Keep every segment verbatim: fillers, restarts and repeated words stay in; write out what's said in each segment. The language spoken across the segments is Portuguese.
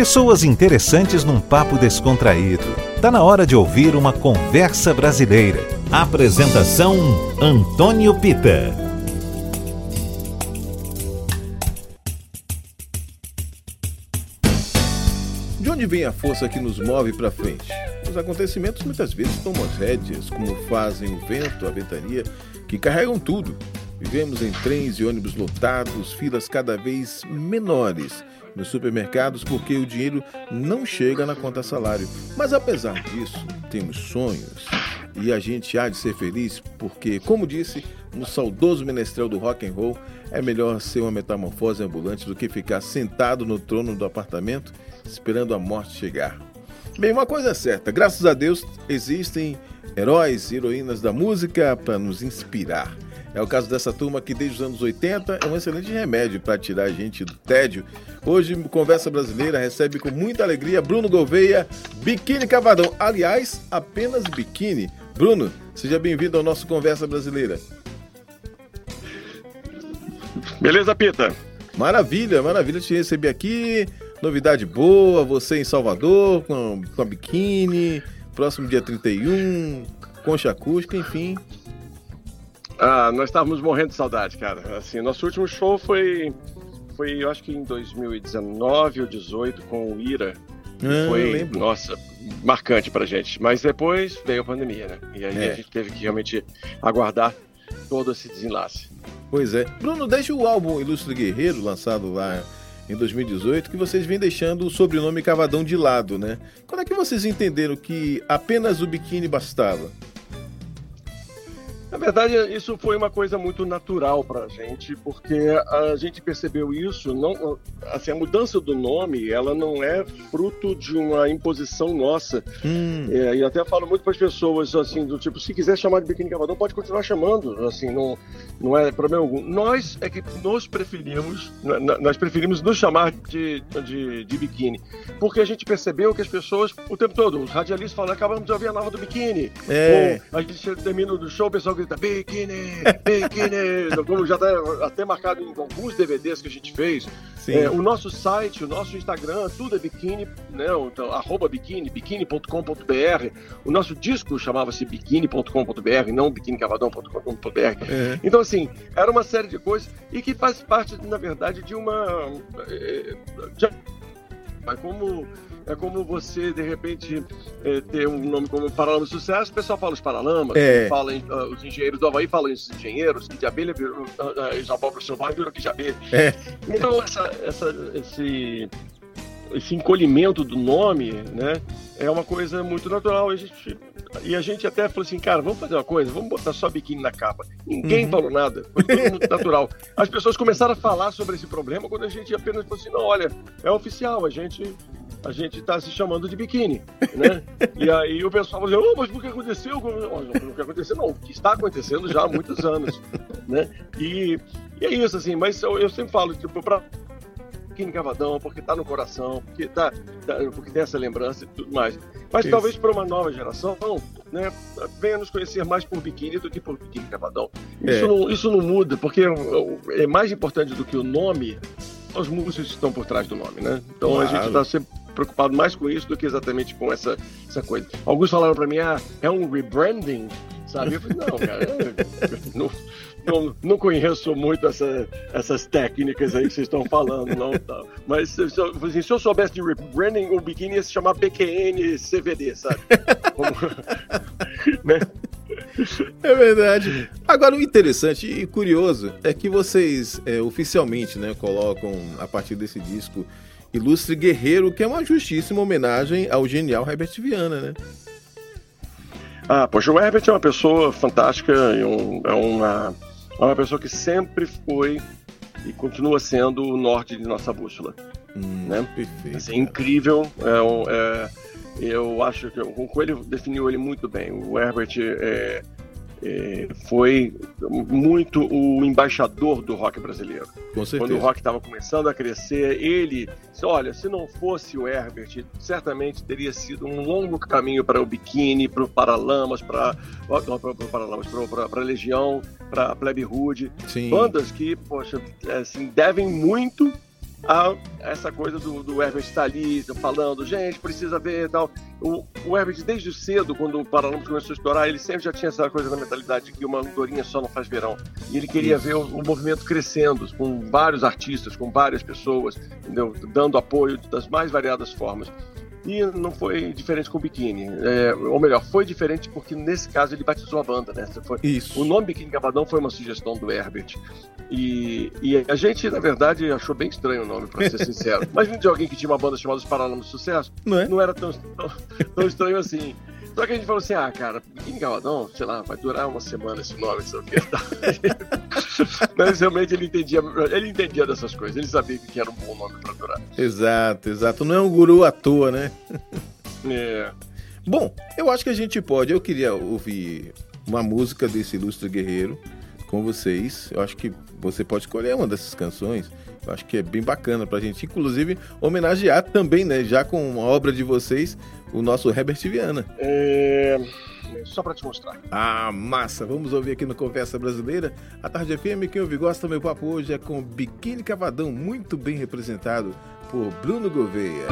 Pessoas interessantes num papo descontraído. Tá na hora de ouvir uma conversa brasileira. Apresentação Antônio Pita. De onde vem a força que nos move para frente? Os acontecimentos muitas vezes tomam as rédeas, como fazem o vento, a ventania, que carregam tudo. Vivemos em trens e ônibus lotados, filas cada vez menores nos supermercados porque o dinheiro não chega na conta salário. Mas apesar disso, temos sonhos e a gente há de ser feliz porque, como disse no saudoso menestrel do rock and roll, é melhor ser uma metamorfose ambulante do que ficar sentado no trono do apartamento esperando a morte chegar. Bem, uma coisa é certa, graças a Deus existem heróis e heroínas da música para nos inspirar. É o caso dessa turma que desde os anos oitenta é um excelente remédio para tirar a gente do tédio. Hoje, Conversa Brasileira recebe com muita alegria Bruno Gouveia, Biquíni Cavadão. Aliás, apenas biquíni. Bruno, seja bem-vindo ao nosso Conversa Brasileira. Beleza, Pita? Maravilha, maravilha te receber aqui. Novidade boa, você em Salvador, com, com a biquíni, próximo dia trinta e um, concha acústica, enfim. Ah, nós estávamos morrendo de saudade, cara. Assim, nosso último show foi, foi eu acho que em dois mil e dezenove ou dezoito, com o Ira. Ah, foi, nossa, marcante pra gente. Mas depois veio a pandemia, né? E aí É. a gente teve que realmente aguardar todo esse desenlace. Pois é. Bruno, desde o álbum Ilustre Guerreiro, lançado lá em dois mil e dezoito, que vocês vêm deixando o sobrenome Cavadão de lado, né? Quando é que vocês entenderam que apenas o biquíni bastava? Na verdade, isso foi uma coisa muito natural pra gente, porque a gente percebeu isso, não, assim, a mudança do nome, ela não é fruto de uma imposição nossa. Hum. É, e até falo muito para as pessoas, assim, do tipo, se quiser chamar de Biquíni Cavadão, pode continuar chamando, assim, não, não é problema algum. Nós é que nos preferimos, nós preferimos nos chamar de, de, de biquíni, porque a gente percebeu que as pessoas, o tempo todo, os radialistas falam, acabamos de ouvir a nova do biquíni. É. Ou a gente termina o show, o pessoal grita, biquíni, biquíni, como já está até marcado em alguns D V Ds que a gente fez. É, o nosso site, o nosso Instagram, tudo é biquíni, né? Então, arroba biquíni, biquíni ponto com ponto b r. O nosso disco chamava-se biquíni ponto com ponto b r, não biquíni cavadão ponto com ponto b r. É. Então, assim, era uma série de coisas e que faz parte, na verdade, de uma... De... Mas como... É como você, de repente, é, ter um nome como Paralamas do Sucesso, o pessoal fala os Paralamas, É. fala em, uh, os engenheiros do Havaí falam os engenheiros, que de abelha virou, uh, uh, Isabel Professor virou que de abelha. É. Então, essa, essa, esse, esse encolhimento do nome, né, é uma coisa muito natural. A gente, e a gente até falou assim, cara, vamos fazer uma coisa, vamos botar só biquíni na capa. Ninguém Uhum. falou nada, foi tudo muito natural. As pessoas começaram a falar sobre esse problema quando a gente apenas falou assim, não, olha, é oficial, a gente... a gente está se chamando de biquíni, né? E aí o pessoal fala assim, oh, mas por que aconteceu? Olha, não, o que aconteceu não, o que está acontecendo já há muitos anos, né? E, e é isso, assim, mas eu, eu sempre falo, tipo, para biquíni cavadão, porque tá no coração, porque, tá, tá, porque tem essa lembrança e tudo mais. Mas Isso. talvez para uma nova geração, né, venha nos conhecer mais por biquíni do que por biquíni cavadão. Isso, É. não, isso não muda, porque é mais importante do que o nome, os músicos que estão por trás do nome, né? Então Claro. a gente está sempre preocupado mais com isso do que exatamente com essa, essa coisa. Alguns falaram para mim, ah, é um rebranding, sabe? Eu falei, não, cara, eu não, não, não conheço muito essa, essas técnicas aí que vocês estão falando, não. Tá. Mas se, se, eu- assim, se eu soubesse de rebranding, o biquíni ia se chamar B Q N C V D, sabe? Como, né? É verdade. Agora, o interessante e curioso é que vocês é, oficialmente, né, colocam a partir desse disco Ilustre Guerreiro, que é uma justíssima homenagem ao genial Herbert Viana, né? Ah, poxa, o Herbert é uma pessoa fantástica, e um- é uma, é uma pessoa que sempre foi e continua sendo o norte de nossa bússola. Hum, Né? Perfeito. Assim, incrível. É, um- é, eu acho que o Coelho definiu ele muito bem. O Herbert é, é, foi muito o embaixador do rock brasileiro. Com certeza. Quando o rock estava começando a crescer, ele, olha, se não fosse o Herbert, certamente teria sido um longo caminho para o Biquíni, para o Paralamas, para o Paralamas, para a Legião, para a Plebe Rude, Sim. bandas que, poxa, assim, devem muito a essa coisa do, do Herbert estar ali falando, gente, precisa ver e tal. O, o Herbert, desde cedo, quando o Paralamas começou a estourar, ele sempre já tinha essa coisa na mentalidade de que uma andorinha só não faz verão. E ele queria ver o, o movimento crescendo, com vários artistas, com várias pessoas, entendeu? Dando apoio das mais variadas formas. E não foi diferente com o Biquíni. É, ou melhor, foi diferente porque nesse caso ele batizou a banda, né? Foi, Isso. O nome Biquíni Cavadão foi uma sugestão do Herbert. E, e a gente, na verdade, achou bem estranho o nome, pra ser sincero. Mas vindo de alguém que tinha uma banda chamada Os Paralamas do Sucesso, não, é? não era tão, tão, tão estranho assim. Só que a gente falou assim, ah, cara, Biquíni Cavadão, sei lá, vai durar uma semana esse nome, sei o que. Mas realmente ele entendia, ele entendia dessas coisas, ele sabia que era um bom nome pra durar. Exato, exato. Não é um guru à toa, né? É. Bom, eu acho que a gente pode, eu queria ouvir uma música desse ilustre guerreiro com vocês. Eu acho que você pode escolher uma dessas canções. Eu acho que é bem bacana pra gente, inclusive, homenagear também, né, já com uma obra de vocês, o nosso Herbert Viana. É... Só pra te mostrar. Ah, massa! Vamos ouvir aqui no Conversa Brasileira. A Tarde F M, quem ouve gosta, meu papo hoje é com Biquíni Cavadão, muito bem representado por Bruno Gouveia.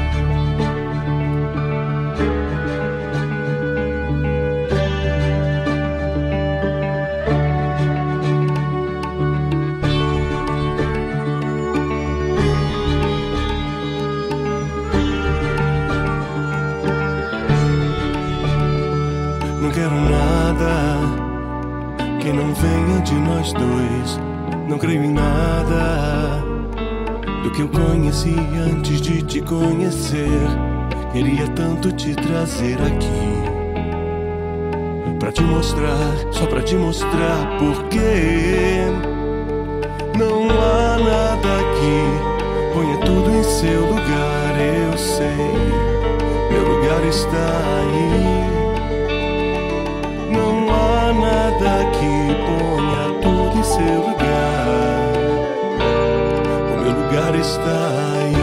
Não quero nada que não venha de nós dois. Não creio em nada do que eu conheci antes de te conhecer. Queria tanto te trazer aqui pra te mostrar, só pra te mostrar porque não há nada aqui. Ponha tudo em seu lugar, eu sei, meu lugar está aí. Não há nada que ponha tudo em seu lugar. O meu lugar está aí.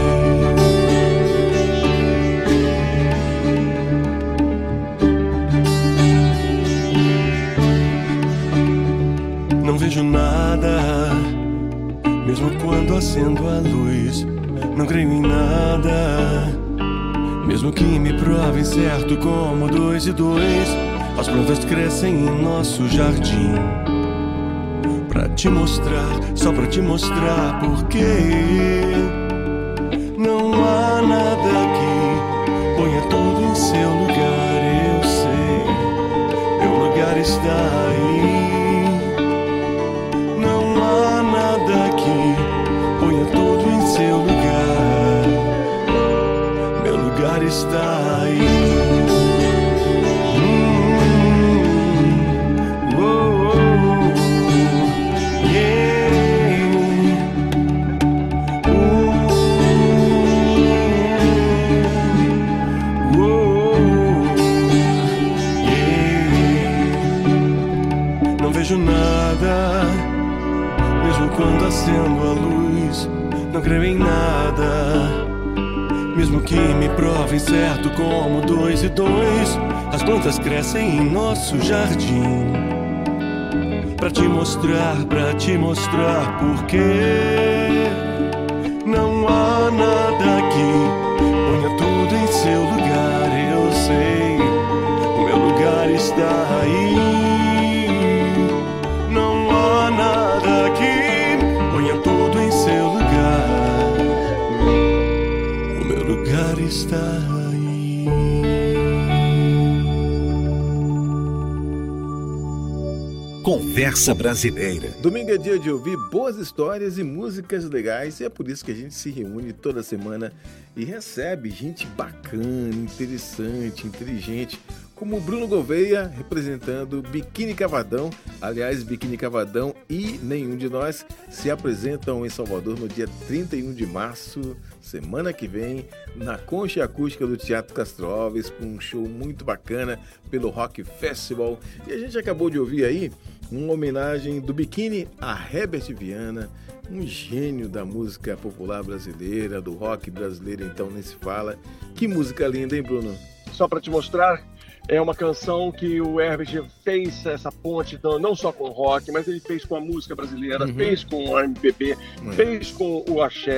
Não vejo nada, mesmo quando acendo a luz. Não creio em nada, mesmo que me provem certo como dois e dois. As plantas crescem em nosso jardim. Pra te mostrar, só pra te mostrar porque não há nada aqui. Ponha tudo em seu lugar, eu sei, meu lugar está aí. Não há nada aqui. Ponha tudo em seu lugar, meu lugar está aí. Quando acendo a luz, não creio em nada, mesmo que me provem certo como dois e dois. As plantas crescem em nosso jardim. Pra te mostrar, pra te mostrar porque não há nada aqui. Ponha tudo em seu lugar, eu sei, o meu lugar está aí. Não há nada aqui. Ponha tudo em seu lugar, o meu lugar está aí. Conversa Brasileira. Domingo é dia de ouvir boas histórias e músicas legais, e é por isso que a gente se reúne toda semana e recebe gente bacana, interessante, inteligente, como o Bruno Gouveia, representando Biquíni Cavadão. Aliás, Biquíni Cavadão e Nenhum de Nós se apresentam em Salvador no dia trinta e um de março, semana que vem, na Concha Acústica do Teatro Castro Alves, com um show muito bacana pelo Rock Festival. E a gente acabou de ouvir aí uma homenagem do Biquíni a Herbert Viana, um gênio da música popular brasileira, do rock brasileiro, então nem se fala. Que música linda, hein, Bruno? Só para te mostrar, é uma canção que o Herbert fez essa ponte, não só com o rock, mas ele fez com a música brasileira, uhum. fez com o M P B, uhum. fez com o axé,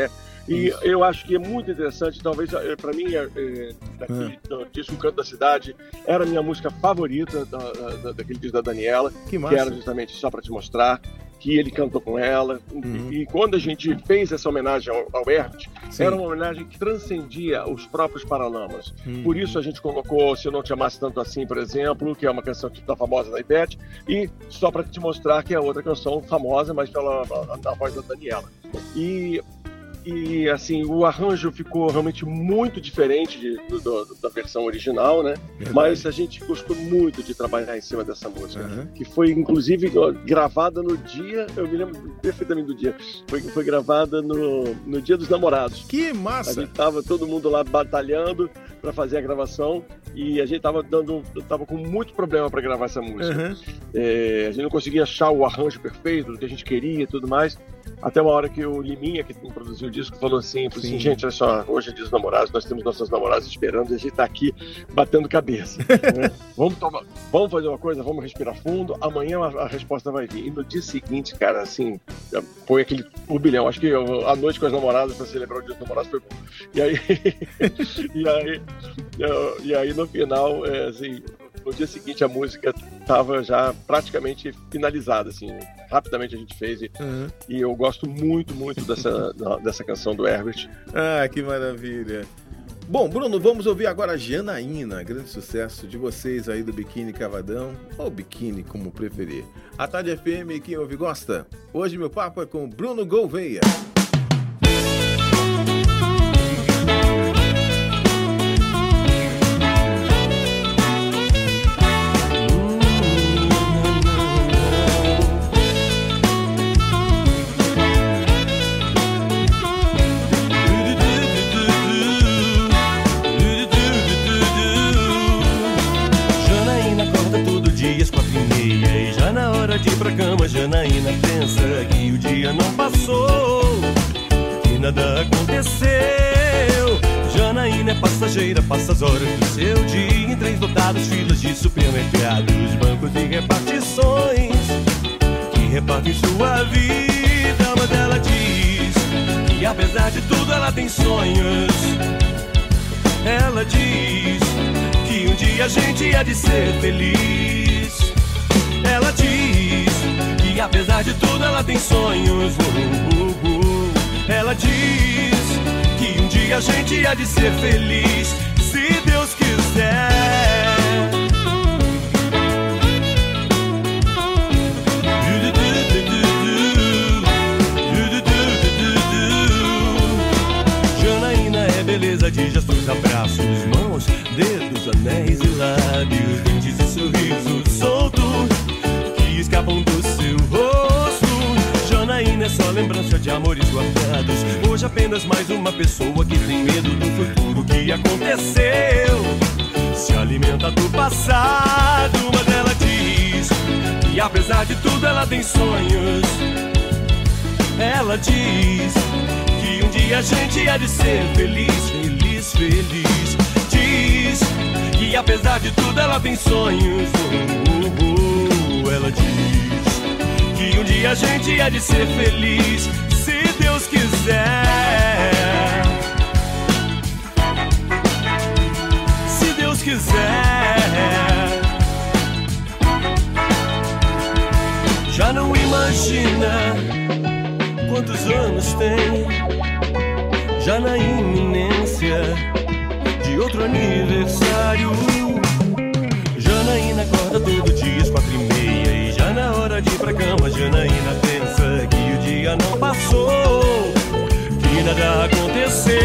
E Isso. eu acho que é muito interessante, talvez para mim, é, é, daquele é. disco O Canto da Cidade, era a minha música favorita da, da, daquele disco da Daniela, que, que era justamente Só Pra Te Mostrar, que ele cantou com ela. Uhum. E, e quando a gente fez essa homenagem ao, ao Herbert, Sim. era uma homenagem que transcendia os próprios Paralamas. Uhum. Por isso a gente colocou Se Eu Não Te Amasse Tanto Assim, por exemplo, que é uma canção que está famosa da Ivete, e Só Pra Te Mostrar, que é outra canção famosa, mas pela a, a voz da Daniela. E E, assim, o arranjo ficou realmente muito diferente de, do, do, da versão original, né? Verdade. Mas a gente gostou muito de trabalhar em cima dessa música, uhum. que foi, inclusive, gravada no dia, eu me lembro perfeitamente do dia, foi, foi gravada no, no Dia dos Namorados. Que massa! A gente tava todo mundo lá batalhando para fazer a gravação e a gente tava, dando, tava com muito problema para gravar essa música. Uhum. É, a gente não conseguia achar o arranjo perfeito, do que a gente queria e tudo mais. Até uma hora que o Liminha, que produziu o disco, falou assim, falou assim, gente, olha só, hoje é dia dos namorados, nós temos nossas namoradas esperando e a gente tá aqui batendo cabeça. Né? Vamos, tomar, vamos fazer uma coisa, vamos respirar fundo, amanhã a, a resposta vai vir. E no dia seguinte, cara, assim, foi aquele turbilhão. Acho que eu, a noite com as namoradas, para celebrar o dia dos namorados, foi bom. E aí, e aí, eu, e aí no final, é, assim, no dia seguinte a música estava já praticamente finalizada, assim, rapidamente a gente fez e, uhum. e eu gosto muito, muito dessa, dessa canção do Herbert. Ah, que maravilha. Bom, Bruno, vamos ouvir agora a Janaína, grande sucesso de vocês aí do Biquíni Cavadão, ou Biquíni, como preferir. A Tarde F M, quem ouve gosta. Hoje meu papo é com Bruno Gouveia. De ir pra cama, Janaína pensa que o dia não passou, que nada aconteceu. Janaína é passageira, passa as horas do seu dia em trens lotados, filas de supermercados, bancos e repartições que repartem sua vida. Mas ela diz que apesar de tudo ela tem sonhos. Ela diz que um dia a gente há de ser feliz. Ela diz que apesar de tudo ela tem sonhos. uh, uh, uh. Ela diz que um dia a gente há de ser feliz, se Deus quiser. Janaína é beleza de gestos, abraços, mãos, dedos, anéis e lábios, dentes e sorriso solto que escapam do seu rosto. Janaína é só lembrança de amores guardados. Hoje apenas mais uma pessoa que tem medo do futuro que aconteceu. Se alimenta do passado, mas ela diz que apesar de tudo ela tem sonhos. Ela diz que um dia a gente há de ser feliz, feliz, feliz. Diz que apesar de tudo ela tem sonhos. uh, uh, uh. Ela diz que um dia a gente há de ser feliz, se Deus quiser. Se Deus quiser. Já não imagina quantos anos tem, já na iminência de outro aniversário. Janaína acorda todo dia às quatro e meia e já na hora de ir pra cama Janaína pensa que o dia não passou, que nada aconteceu.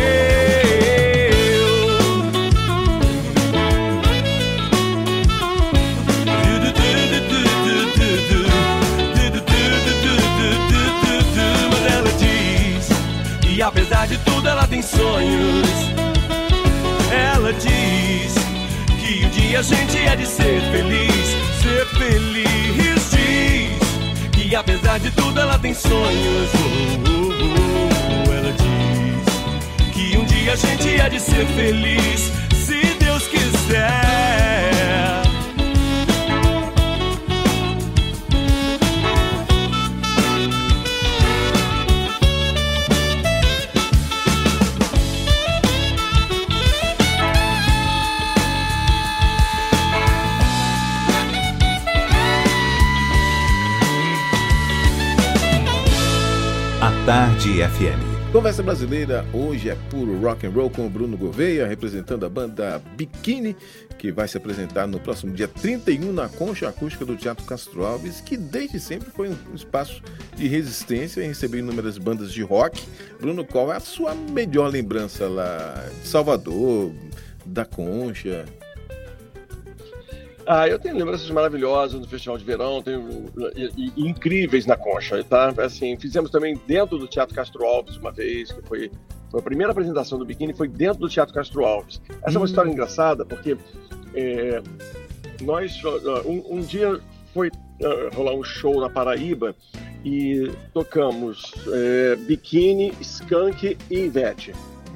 Mas ela diz que apesar de tudo ela tem sonhos. Ela diz que um dia a gente é de ser feliz, ser feliz. Diz que apesar de tudo ela tem sonhos. uh, uh, uh. Ela diz que um dia a gente é de ser feliz, se Deus quiser. Tarde F M. Conversa Brasileira hoje é puro rock and roll com o Bruno Gouveia, representando a banda Bikini, que vai se apresentar no próximo dia trinta e um na Concha Acústica do Teatro Castro Alves, que desde sempre foi um espaço de resistência em receber inúmeras bandas de rock. Bruno, qual é a sua melhor lembrança lá de Salvador, da Concha? Ah, eu tenho lembranças maravilhosas no Festival de Verão, tenho e, e, incríveis na Concha, tá? Assim, fizemos também dentro do Teatro Castro Alves uma vez, que foi, foi a primeira apresentação do Bikini, foi dentro do Teatro Castro Alves. Essa hum. é uma história engraçada, porque é, nós, um, um dia foi uh, rolar um show na Paraíba e tocamos é, Bikini, Skank e Ivete.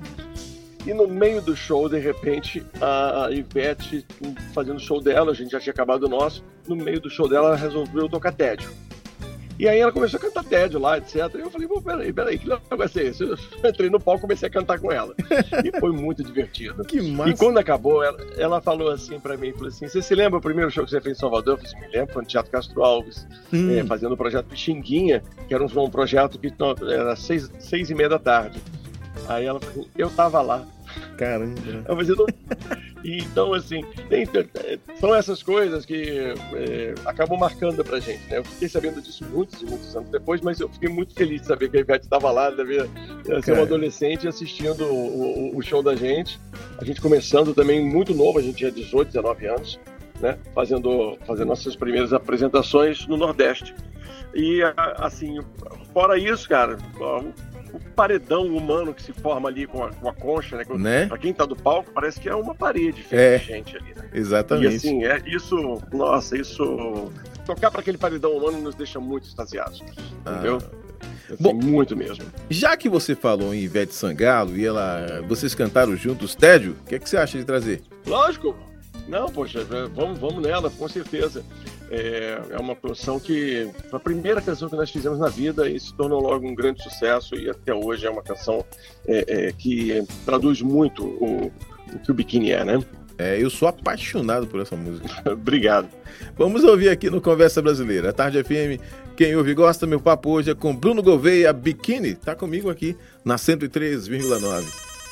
E no meio do show, de repente, a Ivete, fazendo o show dela, a gente já tinha acabado o nosso, no meio do show dela, ela resolveu tocar tédio. E aí ela começou a cantar tédio lá, etcétera. E eu falei, pô, peraí, peraí, que negócio é esse? Eu entrei no palco e comecei a cantar com ela. E foi muito divertido. Que massa. E quando acabou, ela, ela falou assim pra mim, falou assim, você se lembra o primeiro show que você fez em Salvador? Eu falei assim, me lembro, foi no Teatro Castro Alves, hum. é, fazendo o projeto Pixinguinha, que era um, um projeto que era seis, seis e meia da tarde. Aí ela falou, eu tava lá. Caramba. Não... Então, assim, tem, são essas coisas que é, acabam marcando pra gente, né? Eu fiquei sabendo disso muitos e muitos anos depois, mas eu fiquei muito feliz de saber que a Ivete estava lá, devia ser uma adolescente assistindo o, o, o show da gente. A gente começando também muito novo, a gente tinha dezoito, dezenove anos, né? Fazendo, fazendo nossas primeiras apresentações no Nordeste. E, assim, fora isso, cara... o paredão humano que se forma ali com a, com a concha, né? né? Pra quem tá do palco, parece que é uma parede feita é, de gente ali, né? Exatamente. E assim, é, isso, nossa, isso... Tocar para aquele paredão humano nos deixa muito extasiados, ah. entendeu? Assim, bom, muito mesmo. Já que você falou em Ivete Sangalo e ela, vocês cantaram juntos Tédio, o que, é que você acha de trazer? Lógico! Não, poxa, vamos, vamos nela, com certeza. É, é uma canção que foi a primeira canção que nós fizemos na vida e se tornou logo um grande sucesso e até hoje é uma canção é, é, que traduz muito o, o que o Bikini é, né? É, eu sou apaixonado por essa música. Obrigado. Vamos ouvir aqui no Conversa Brasileira. A Tarde F M, quem ouve gosta, meu papo hoje é com Bruno Gouveia, Bikini. Tá comigo aqui na cento e três vírgula nove.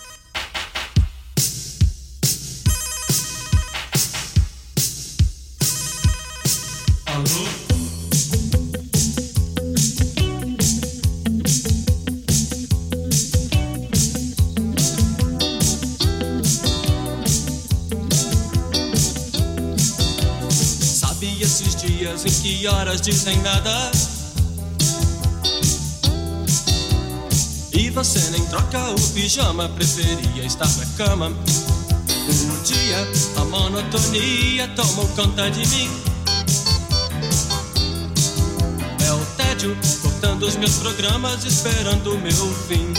Em que horas dizem nada e você nem troca o pijama, preferia estar na cama. Um dia a monotonia tomou conta de mim. É o tédio cortando os meus programas, esperando o meu fim.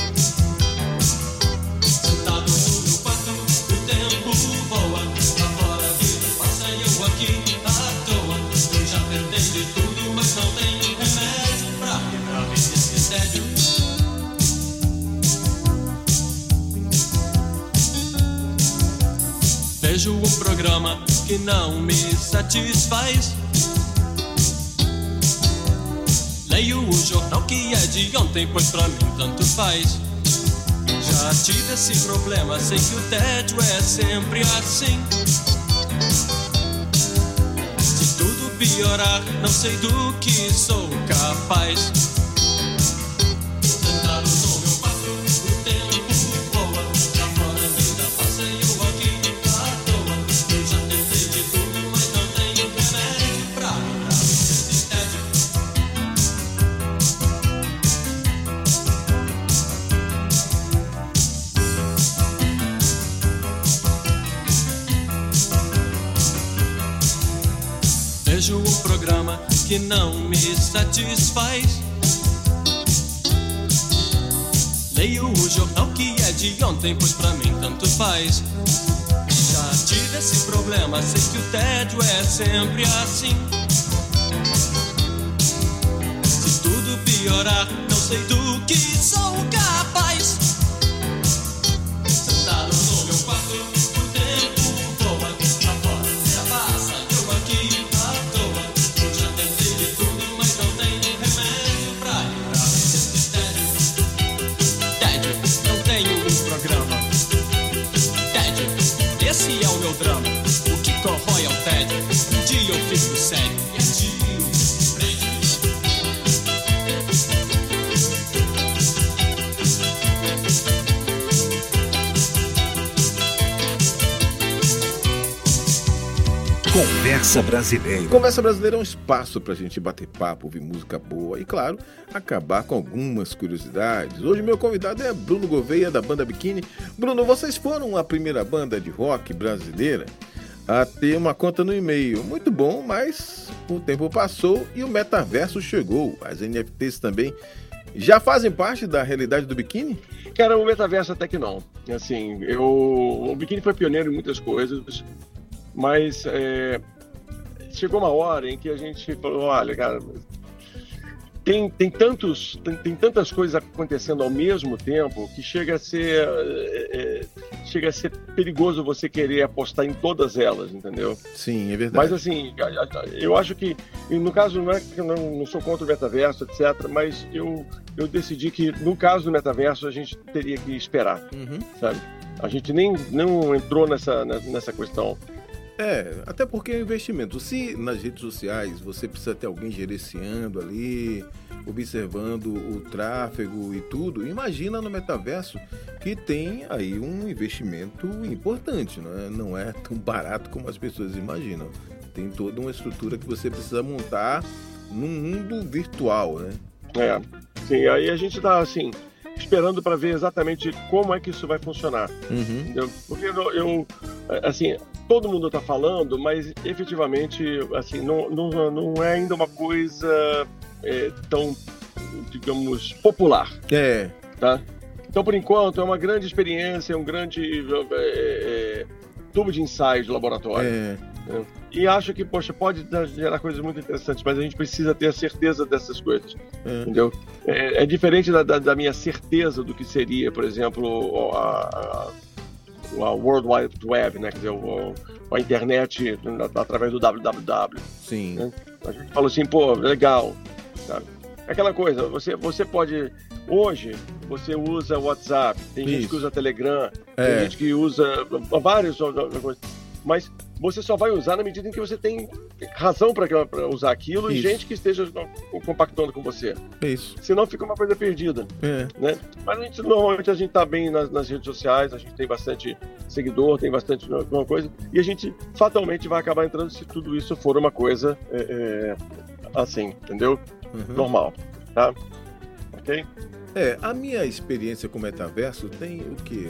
Sentado no meu quarto, o tempo voa, lá fora a vida passa e eu aqui à toa. Já tentei de tudo, mas não tenho remédio pra quebrar esse tédio. Vejo um programa que não me satisfaz. Leio o jornal que é de ontem, pois pra mim tanto faz. Já tive esse problema, sei que o tédio é sempre assim. Piorar, não sei do que sou capaz. Sentado no meu quarto, o tempo voa, lá fora a vida passa e eu aqui à toa. Eu já tentei de tudo, mas não tenho remédio pra livrar desse tédio. Vejo um programa que não me satisfaz. Leio o jornal que é de ontem, pois pra mim tanto faz. Já tive esse problema, sei que o tédio é sempre assim. Se tudo piorar, não sei do que sou capaz. Sentado no meu quarto, o tempo voa, lá fora já passa, eu aqui à toa. Eu já tentei de tudo, mas não tenho remédio pra livrar desse tédio. drama, o que corrói é o tédio. Um dia eu fico sério e atiro frente. Conversa Brasileira. Conversa Brasileira é um espaço pra gente bater papo, ouvir música boa e, claro, acabar com algumas curiosidades. Hoje meu convidado é Bruno Gouveia, da banda Bikini. Bruno, vocês foram a primeira banda de rock brasileira a ter uma conta no e-mail. Muito bom, mas o tempo passou e o metaverso chegou. As N F Ts também já fazem parte da realidade do Bikini? Cara, o metaverso até que não. Assim, eu... o Bikini foi pioneiro em muitas coisas, mas é... chegou uma hora em que a gente falou, olha, cara, tem, tem, tantos, tem, tem tantas coisas acontecendo ao mesmo tempo que chega a ser é, chega a ser perigoso você querer apostar em todas elas, entendeu? Sim, é verdade. Mas assim, eu acho que, no caso, não é que eu não, não sou contra o metaverso, etcétera, mas eu, eu decidi que, no caso do metaverso, a gente teria que esperar, Uhum. sabe? A gente nem não entrou nessa, nessa questão. É, até porque é um investimento. Se nas redes sociais você precisa ter alguém gerenciando ali, observando o tráfego e tudo, imagina no metaverso que tem aí um investimento importante, não é? Não é tão barato como as pessoas imaginam. Tem toda uma estrutura que você precisa montar num mundo virtual, né? É, sim, aí a gente tá assim, esperando para ver exatamente como é que isso vai funcionar. Uhum. Entendeu? Porque eu, eu, assim, todo mundo está falando, mas efetivamente, assim, não, não, não é ainda uma coisa é, tão, digamos, popular, É, tá? Então, por enquanto, é uma grande experiência, um grande é, é, tubo de ensaio de laboratório. é, Né? E acho que, poxa, pode dar- gerar coisas muito interessantes, mas a gente precisa ter a certeza dessas coisas, é. entendeu? É, é diferente da, da- da minha certeza do que seria, por exemplo, a, a, a World Wide Web, né? Quer dizer, o- a internet na- através do W W W. Sim. Né? A gente fala assim, pô, legal, sabe? É aquela coisa, você, você pode... Hoje, você usa WhatsApp, tem gente Isso. que usa Telegram, É. tem gente que usa várias outras coisas, mas você só vai usar na medida em que você tem razão para usar aquilo e Isso. gente que esteja compactando com você. É isso. Senão fica uma coisa perdida, É. né? Mas a gente, normalmente a gente tá bem nas, nas redes sociais, a gente tem bastante seguidor, tem bastante alguma coisa, e a gente fatalmente vai acabar entrando se tudo isso for uma coisa é, é, assim, entendeu? Uhum. Normal, tá? Ok? É, a minha experiência com o metaverso tem o quê?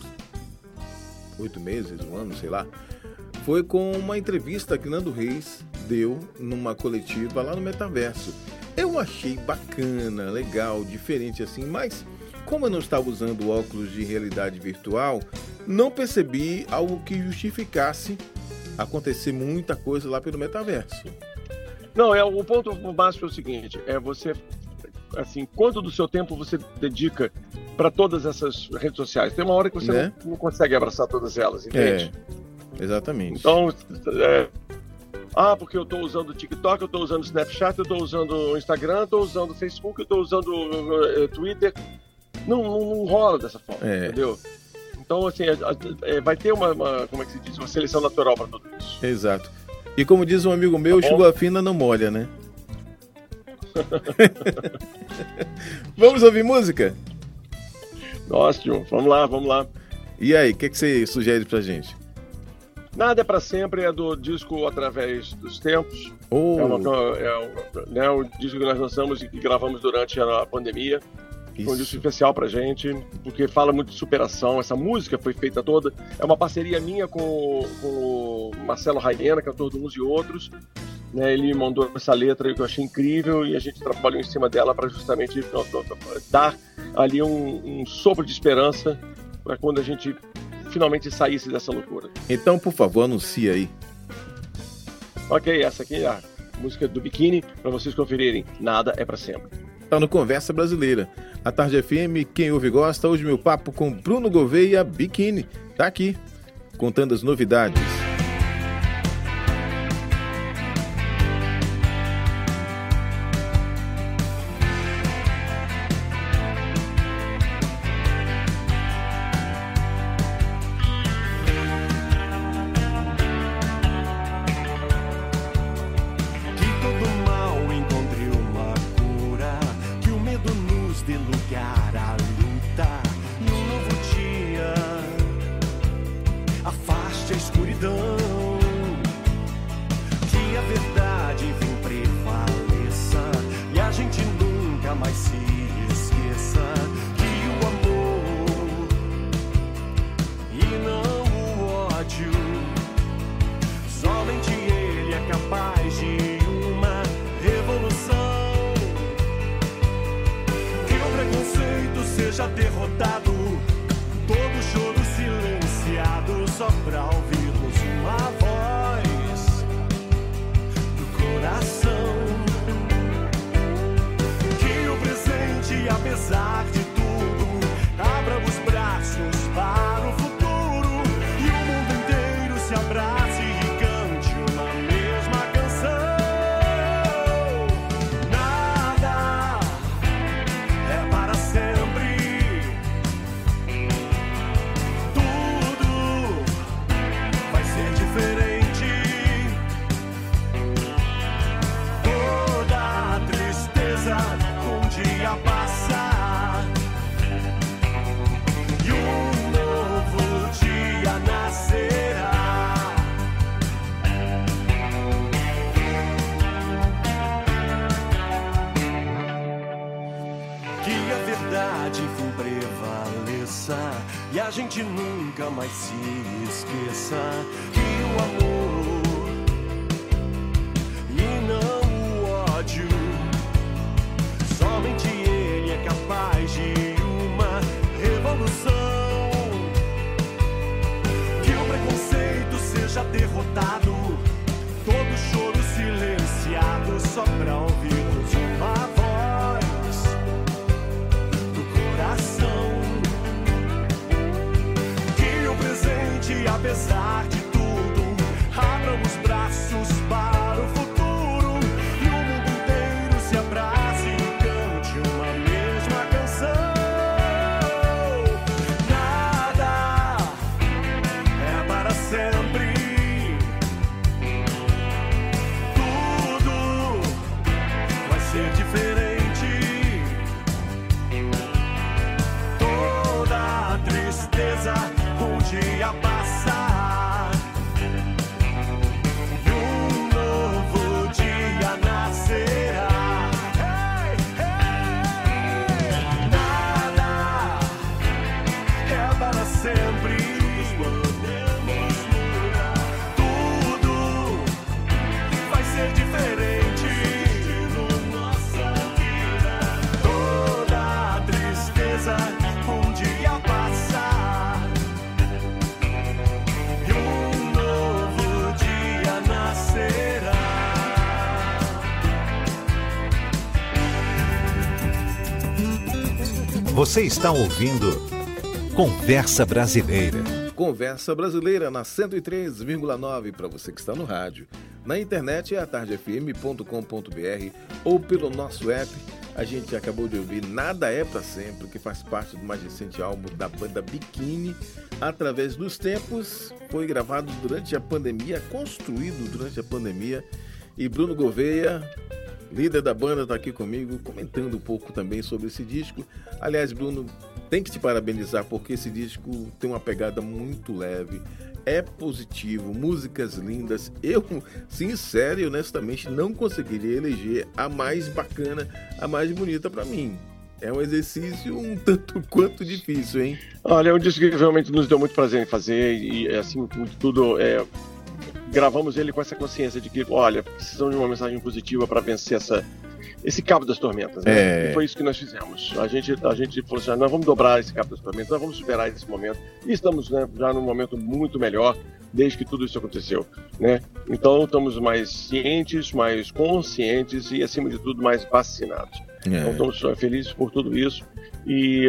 Uns oito meses, um ano, sei lá. Foi com uma entrevista que Nando Reis deu numa coletiva lá no metaverso. Eu achei bacana, legal, diferente assim, mas como eu não estava usando óculos de realidade virtual, não percebi algo que justificasse acontecer muita coisa lá pelo metaverso. Não, é, o ponto básico é o seguinte, é você, assim, quanto do seu tempo você dedica para todas essas redes sociais? Tem uma hora que você Né? não, não consegue abraçar todas elas, entende? É, exatamente. Então, é, ah, porque eu estou usando o TikTok, eu estou usando o Snapchat, eu estou usando o Instagram, eu estou usando o Facebook, eu estou usando o uh, Twitter. Não, não, não rola dessa forma, É. entendeu? Então, assim, é, é, vai ter uma, uma, como é que se diz, uma seleção natural para tudo isso. Exato. E como diz um amigo meu, Tá bom? chuva fina não molha, né? Vamos ouvir música? Nossa, tio, vamos lá, vamos lá. E aí, o que, que você sugere pra gente? Nada é para sempre é do disco Através dos Tempos. Oh, É, uma, é o, né, o disco que nós lançamos e que gravamos durante a pandemia. Foi um disco isso. especial pra gente, porque fala muito de superação. Essa música foi feita toda. É uma parceria minha com, com o Marcelo Raimena, cantor do Uns e Outros. Né, ele me mandou essa letra que eu achei incrível e a gente trabalhou em cima dela para justamente dar ali um, um sopro de esperança para quando a gente finalmente saísse dessa loucura. Então, por favor, anuncia aí. Ok, essa aqui é a música do Bikini, para vocês conferirem. Nada é para sempre. Tá no Conversa Brasileira. A Tarde F M, quem ouve gosta. Hoje meu papo com Bruno Gouveia, Bikini. Tá aqui, contando as novidades. e a gente nunca mais se esqueça que o amor e não o ódio, somente ele é capaz de uma revolução. Que o preconceito seja derrotado, todo choro silenciado, só pra ouvirmos uma voz do coração. Que o presente, apesar de tudo, abra os braços para o futuro e o mundo inteiro se abrace e cante uma mesma canção. Nada é para sempre, tudo vai ser diferente. Toda a tristeza um dia passar e um novo dia nascerá. Hey, hey. Nada é para sempre, podemos mudar. Tudo vai ser diferente. Nossa vida, toda a tristeza um dia passar e um novo dia nascerá. Você está ouvindo Conversa Brasileira. Conversa Brasileira na cento e três vírgula nove para você que está no rádio. Na internet é a tarde f m ponto com ponto b r ou pelo nosso app. A gente acabou de ouvir Nada é Pra Sempre, que faz parte do mais recente álbum da banda Bikini. Através dos tempos, foi gravado durante a pandemia, construído durante a pandemia. E Bruno Gouveia, líder da banda, está aqui comigo, comentando um pouco também sobre esse disco. Aliás, Bruno, tem que te parabenizar, porque esse disco tem uma pegada muito leve, é positivo, músicas lindas. Eu, sincero e honestamente, não conseguiria eleger a mais bacana, a mais bonita para mim. É um exercício um tanto quanto difícil, hein? Olha, é um disco que realmente nos deu muito prazer em fazer e, assim, tudo, é, gravamos ele com essa consciência de que, olha, precisamos de uma mensagem positiva para vencer essa, esse cabo das tormentas, né? É. E foi isso que nós fizemos. A gente, a gente falou assim, nós vamos dobrar esse cabo das tormentas, nós vamos superar esse momento. E estamos, né, já num momento muito melhor desde que tudo isso aconteceu, né? Então estamos mais cientes, mais conscientes e, acima de tudo, mais vacinados. É. Então estamos felizes por tudo isso. E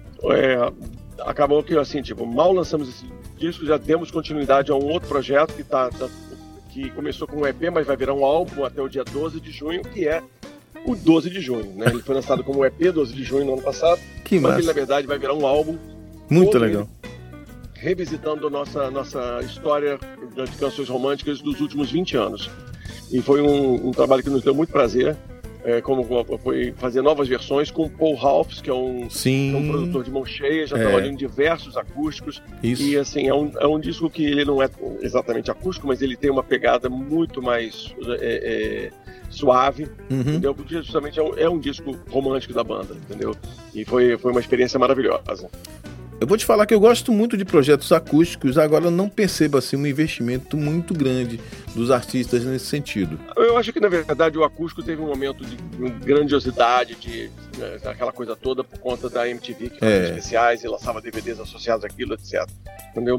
é, acabou que, assim, tipo, mal lançamos esse disco, já demos continuidade a um outro projeto que, tá, tá, que começou com um E P, mas vai virar um álbum até o dia doze de junho, que é o doze de junho, né? Ele foi lançado como E P doze de junho no ano passado, Que mas massa. ele, na verdade, vai virar um álbum Muito todo legal. revisitando a nossa, nossa história de canções românticas dos últimos vinte anos. E foi um, um trabalho que nos deu muito prazer, é, como foi fazer novas versões com Paul Ralphs, que é um, Sim. é um produtor de mão cheia, já É. trabalhou em diversos acústicos. Isso. E assim, é um, é um disco que ele não é exatamente acústico, mas ele tem uma pegada muito mais é, é, suave, Uhum. entendeu? Porque justamente é um, é um disco romântico da banda, entendeu? E foi, foi uma experiência maravilhosa. Eu vou te falar que eu gosto muito de projetos acústicos, agora eu não percebo assim, um investimento muito grande dos artistas nesse sentido. Eu acho que, na verdade, o acústico teve um momento de grandiosidade, de, né, aquela coisa toda, por conta da M T V, que fazia É. especiais e lançava D V Ds associados àquilo, etcétera. Entendeu?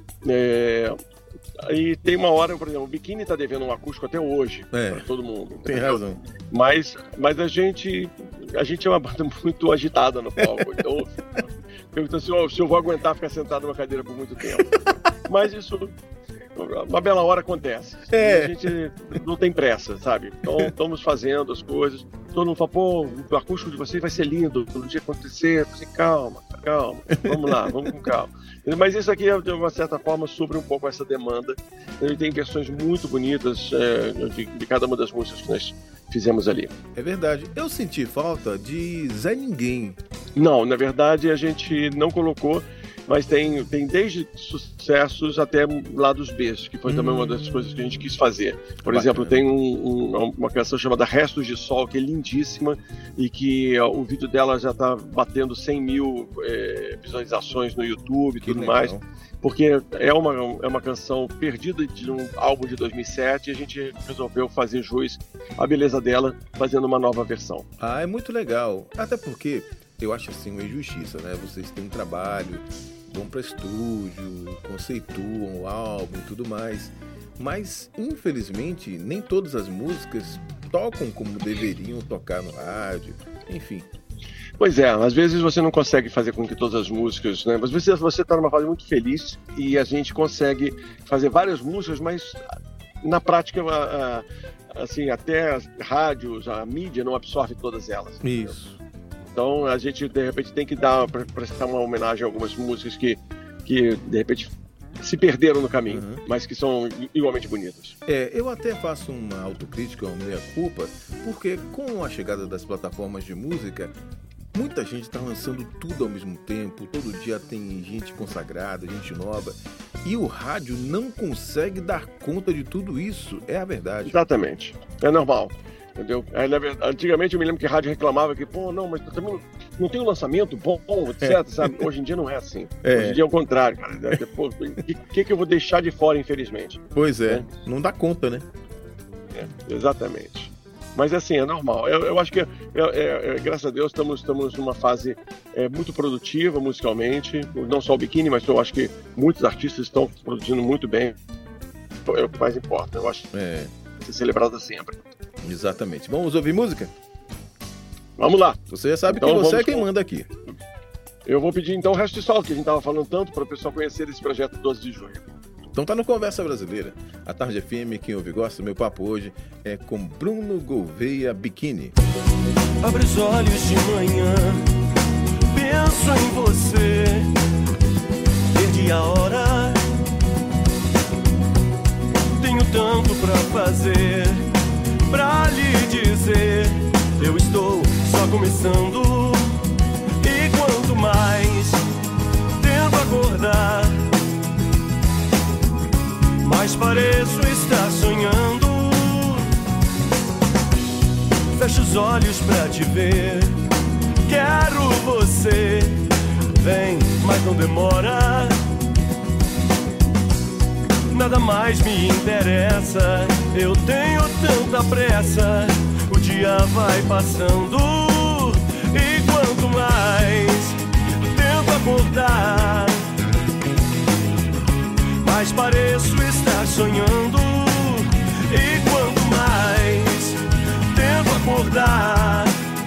É... E tem uma hora, por exemplo, o Bikini tá devendo um acústico até hoje, É. pra todo mundo. Tem entendeu? razão. Mas, mas a gente a gente é uma banda muito agitada no palco, então pergunta assim, oh, se eu vou aguentar ficar sentado numa cadeira por muito tempo. Mas isso, uma bela hora acontece. É. E a gente não tem pressa, sabe? Então estamos fazendo as coisas. Todo mundo fala, pô, o acústico de vocês vai ser lindo, todo dia acontecer. Eu falei, calma, calma, vamos lá, vamos com calma. Mas isso aqui, de uma certa forma, sobre um pouco essa demanda. Ele tem versões muito bonitas é, de, de cada uma das músicas que nós fizemos ali. É verdade. Eu senti falta de Zé Ninguém. Não, na verdade a gente não colocou. mas tem, tem desde sucessos até lados B, que foi também uma das coisas que a gente quis fazer. Por Bacana. exemplo, tem um, um, uma canção chamada Restos de Sol, que é lindíssima, e que ó, o vídeo dela já está batendo cem mil é, visualizações no YouTube e Que tudo legal. mais, porque é uma, é uma canção perdida de um álbum de dois mil e sete, e a gente resolveu fazer jus à beleza dela, fazendo uma nova versão. Ah, é muito legal. Até porque eu acho assim uma injustiça, né? Vocês têm um trabalho, vão para estúdio, conceituam o álbum e tudo mais. Mas, infelizmente, nem todas as músicas tocam como deveriam tocar no rádio. Enfim. Pois é, às vezes você não consegue fazer com que todas as músicas, né? Às vezes você está numa fase muito feliz e a gente consegue fazer várias músicas, mas na prática, a, a, assim, até as rádios, a mídia não absorve todas elas. Isso. Então a gente de repente tem que dar pra prestar uma homenagem a algumas músicas que, que de repente se perderam no caminho, Uhum. mas que são igualmente bonitas. É, eu até faço uma autocrítica, uma meia-culpa, porque com a chegada das plataformas de música, muita gente está lançando tudo ao mesmo tempo, todo dia tem gente consagrada, gente nova, e o rádio não consegue dar conta de tudo isso, é a verdade. Exatamente, é normal. Entendeu? Aí, na verdade, antigamente eu me lembro que a rádio reclamava que, pô, não, mas também não, não tem um lançamento bom, etcétera. Sabe? Hoje em dia não é assim. É. Hoje em dia é o contrário, cara. O que, que, que eu vou deixar de fora, infelizmente? Pois é, É. não dá conta, né? É, exatamente. Mas assim, é normal. Eu, eu acho que, é, é, é, graças a Deus, estamos, estamos numa fase é, muito produtiva musicalmente. Não só o Biquíni, mas eu acho que muitos artistas estão produzindo muito bem. É o que mais importa. Eu acho que É, tem que ser celebrado sempre. exatamente. Vamos ouvir música? Vamos lá. Você já sabe Então que você é vamos quem com- manda aqui. Eu vou pedir então o Resto de Sol, que a gente estava falando tanto, para o pessoal conhecer esse projeto doze de junho. Então tá no Conversa Brasileira. A Tarde F M, quem ouve gosta, meu papo hoje é com Bruno Gouveia Biquíni. Abre os olhos de manhã, penso em você, perdi a hora, tenho tanto pra fazer, pra lhe dizer, eu estou só começando, e quanto mais tento acordar, mais pareço estar sonhando. Fecho os olhos pra te ver, quero você, vem, mas não demora. Nada mais me interessa, eu tenho tanta pressa. O dia vai passando, e quanto mais tento acordar, mais pareço estar sonhando. E quanto mais tento acordar,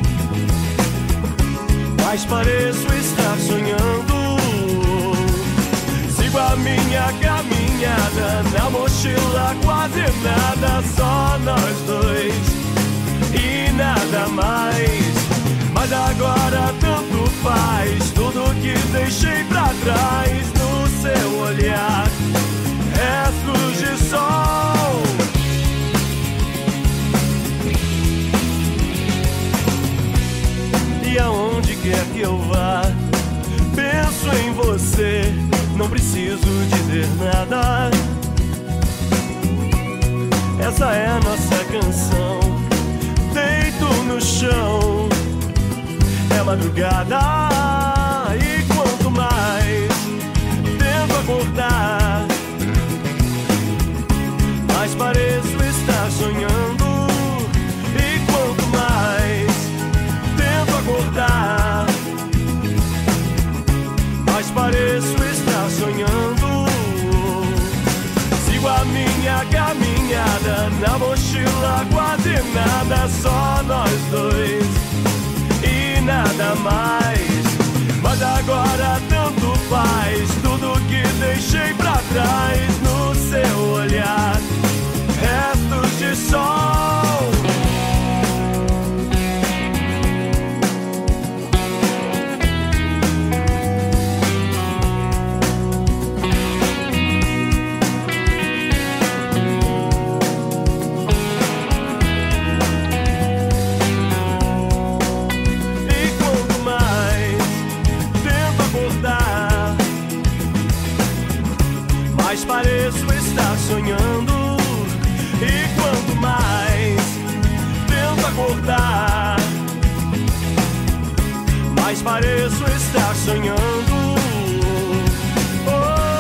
mais pareço estar sonhando. Sigo a minha caminhada, na mochila quase nada, só nós dois e nada mais. Mas agora tanto faz, tudo que deixei pra trás no seu olhar, restos de sol. E aonde quer que eu vá, penso em você, não preciso dizer nada. Essa é a nossa canção, deito no chão, é madrugada. E quanto mais tento acordar, mais pareço estar sonhando. E quanto mais tento acordar, mais pareço estar sonhando. Sigo a minha caminhada, na mochila quase nada, só nós dois e nada mais. Mas agora tanto faz, tudo que deixei pra trás no seu olhar, restos de sol. E quanto mais tento acordar, pareço estar sonhando. E quanto mais tento acordar, mais pareço estar sonhando. Oh,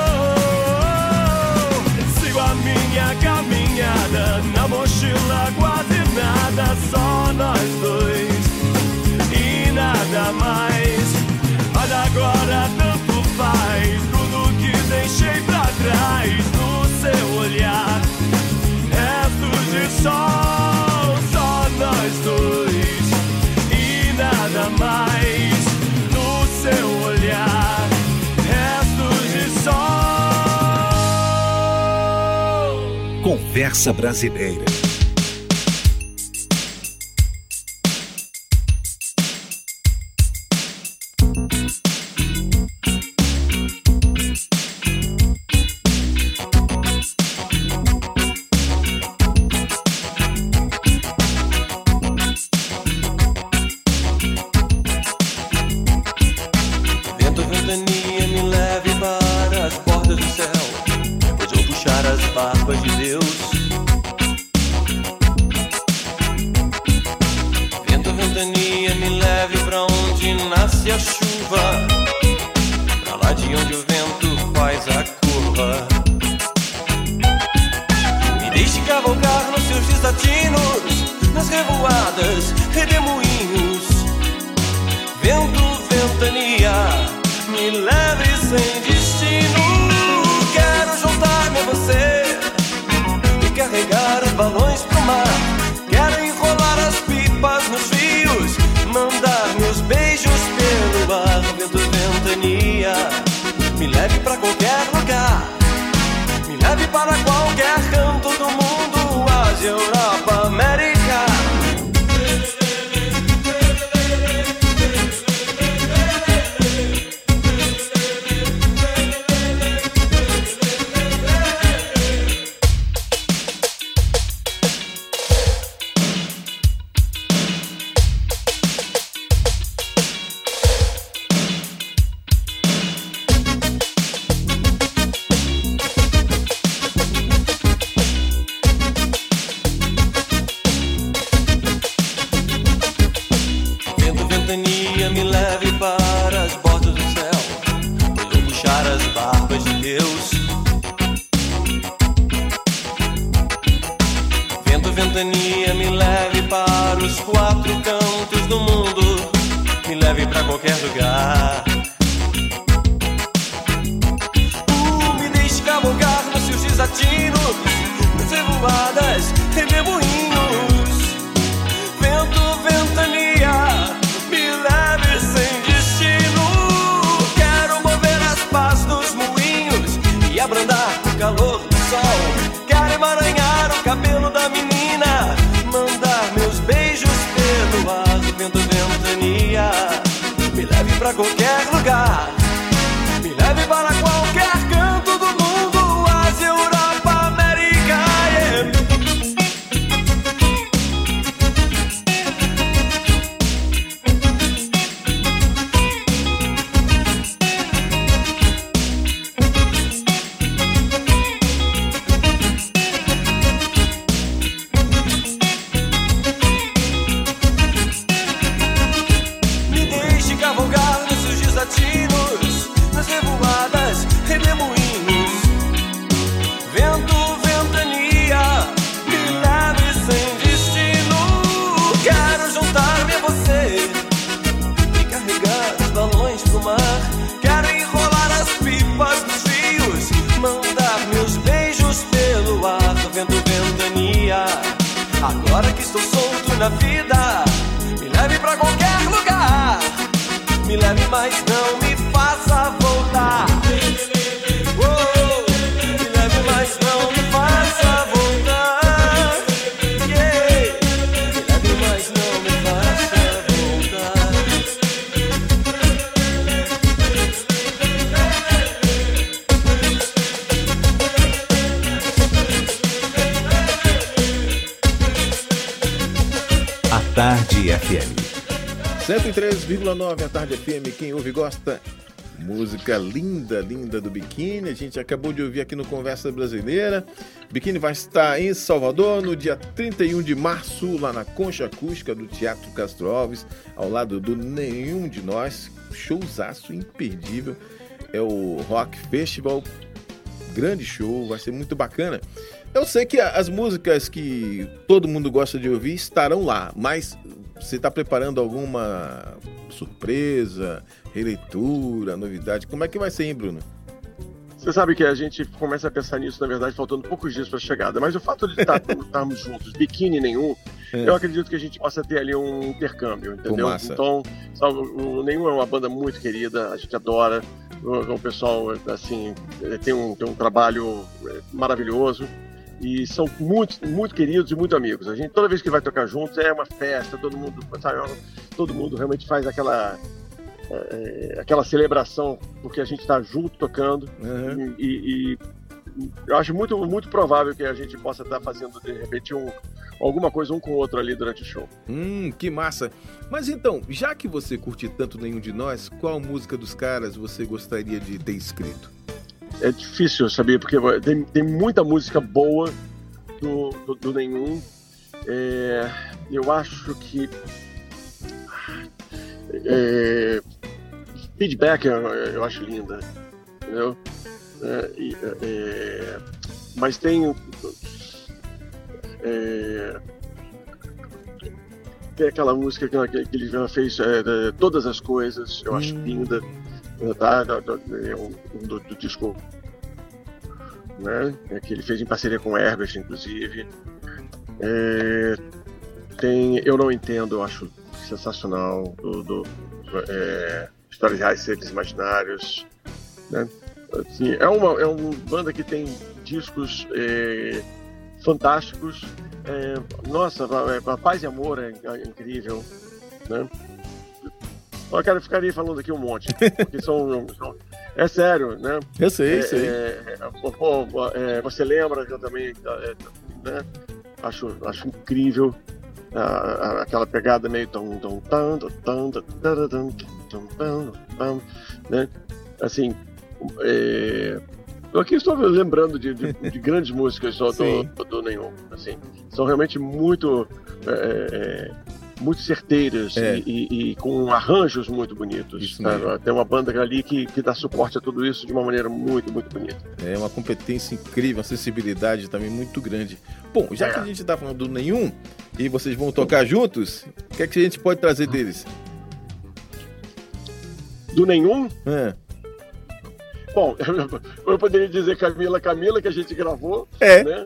oh, oh. Sigo a minha caminhada, na mochila quase nada, só nós dois e nada mais. Mas agora tanto faz, tudo que deixei pra trás no seu olhar. Restos de sol, só nós dois e nada mais no seu olhar. Restos de sol. Conversa Brasileira. Tarde F M. cento e três vírgula nove, a Tarde F M, quem ouve gosta. Música linda, linda do Biquíni. A gente acabou de ouvir aqui no Conversa Brasileira. Biquíni vai estar em Salvador no dia trinta e um de março, lá na Concha Acústica do Teatro Castro Alves, ao lado do Nenhum de Nós. Showzaço imperdível. É o Rock Festival. Grande show, vai ser muito bacana. Eu sei que as músicas que todo mundo gosta de ouvir estarão lá, mas você está preparando alguma surpresa, releitura, novidade? Como é que vai ser, hein, Bruno? Você sabe que a gente começa a pensar nisso, na verdade, faltando poucos dias para a chegada. Mas o fato de estar- estarmos juntos, Biquíni Nenhum, É. eu acredito que a gente possa ter ali um intercâmbio, entendeu? Pô, massa. Então, sabe, o Nenhum é uma banda muito querida, a gente adora. O, o pessoal, assim, tem um, tem um trabalho é, maravilhoso. E são muito, muito queridos e muito amigos. A gente, toda vez que vai tocar juntos, é uma festa, todo mundo, sabe, todo mundo realmente faz aquela, é, aquela celebração, porque a gente está junto tocando. Uhum. E, e- e eu acho muito, muito provável que a gente possa estar fazendo, de repente, um, alguma coisa um com o outro ali durante o show. Hum, que massa. Mas então, já que você curte tanto Nenhum de Nós, qual música dos caras você gostaria de ter escrito? É difícil, sabia? Porque tem, tem muita música boa do, do, do Nenhum. É, eu acho que... É, Feedback eu, eu acho linda, entendeu? É, e, é, mas tem... É, tem aquela música que, que ele já fez, é, de Todas as Coisas, eu acho Hum. linda. Tá, do, do, é um- do, do disco, né, é, que ele fez em parceria com o Herbert, inclusive. É, tem Eu Não Entendo, eu acho sensacional, do, do, é, Histórias Reais, Seres Imaginários, né? Assim, é, uma, é uma banda que tem discos é, fantásticos. É, nossa, a, a Paz e Amor é, é incrível, né? Eu quero ficaria falando aqui um monte, porque são, são- é sério, né? Eu sei, É, sei. é, pô, pô, é, você lembra que eu também, é, né? Acho, acho incrível a- a- aquela pegada meio tão, tão, tão, tão, tão, tão, tão, tão, tão, tão, tão, né? Assim, é, eu aqui estou lembrando de, de- de grandes músicas do, Sim. do, do Nenhum, assim, são realmente muito é, é, muito certeiras É. e, e- e com arranjos muito bonitos. Isso Tá? mesmo. Tem uma banda ali que, que dá suporte a tudo isso de uma maneira muito, muito bonita. É uma competência incrível, uma sensibilidade também muito grande. Bom, já É. que a gente tá falando do Nenhum e vocês vão tocar juntos, o que é que a gente pode trazer deles? Do Nenhum, É. bom, eu poderia dizer Camila, Camila, que a gente gravou, É. né?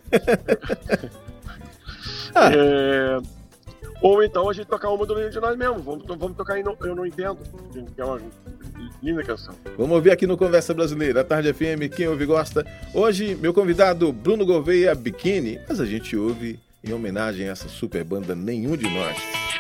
Ah. É, ou então a gente tocar uma do Nenhum de Nós mesmo. Vamos, vamos tocar em não, Eu Não Entendo, que é uma linda canção. Vamos ouvir aqui no Conversa Brasileira, a Tarde F M, quem ouve gosta. Hoje, meu convidado, Bruno Gouveia, Biquíni, mas a gente ouve em homenagem a essa super banda Nenhum de Nós.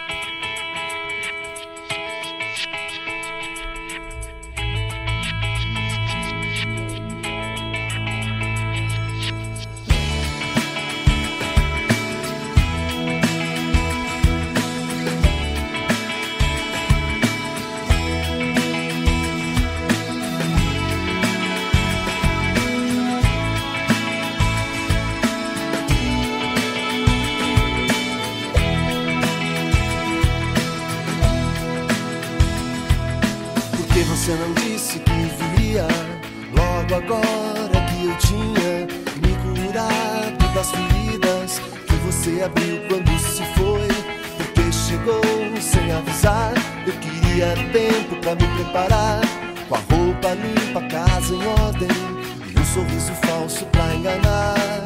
Por que você não disse que viria logo agora que eu tinha me curado das feridas que você abriu quando se foi? Porque chegou sem avisar. Eu queria tempo pra me preparar, com a roupa limpa, a casa em ordem e um sorriso falso pra enganar.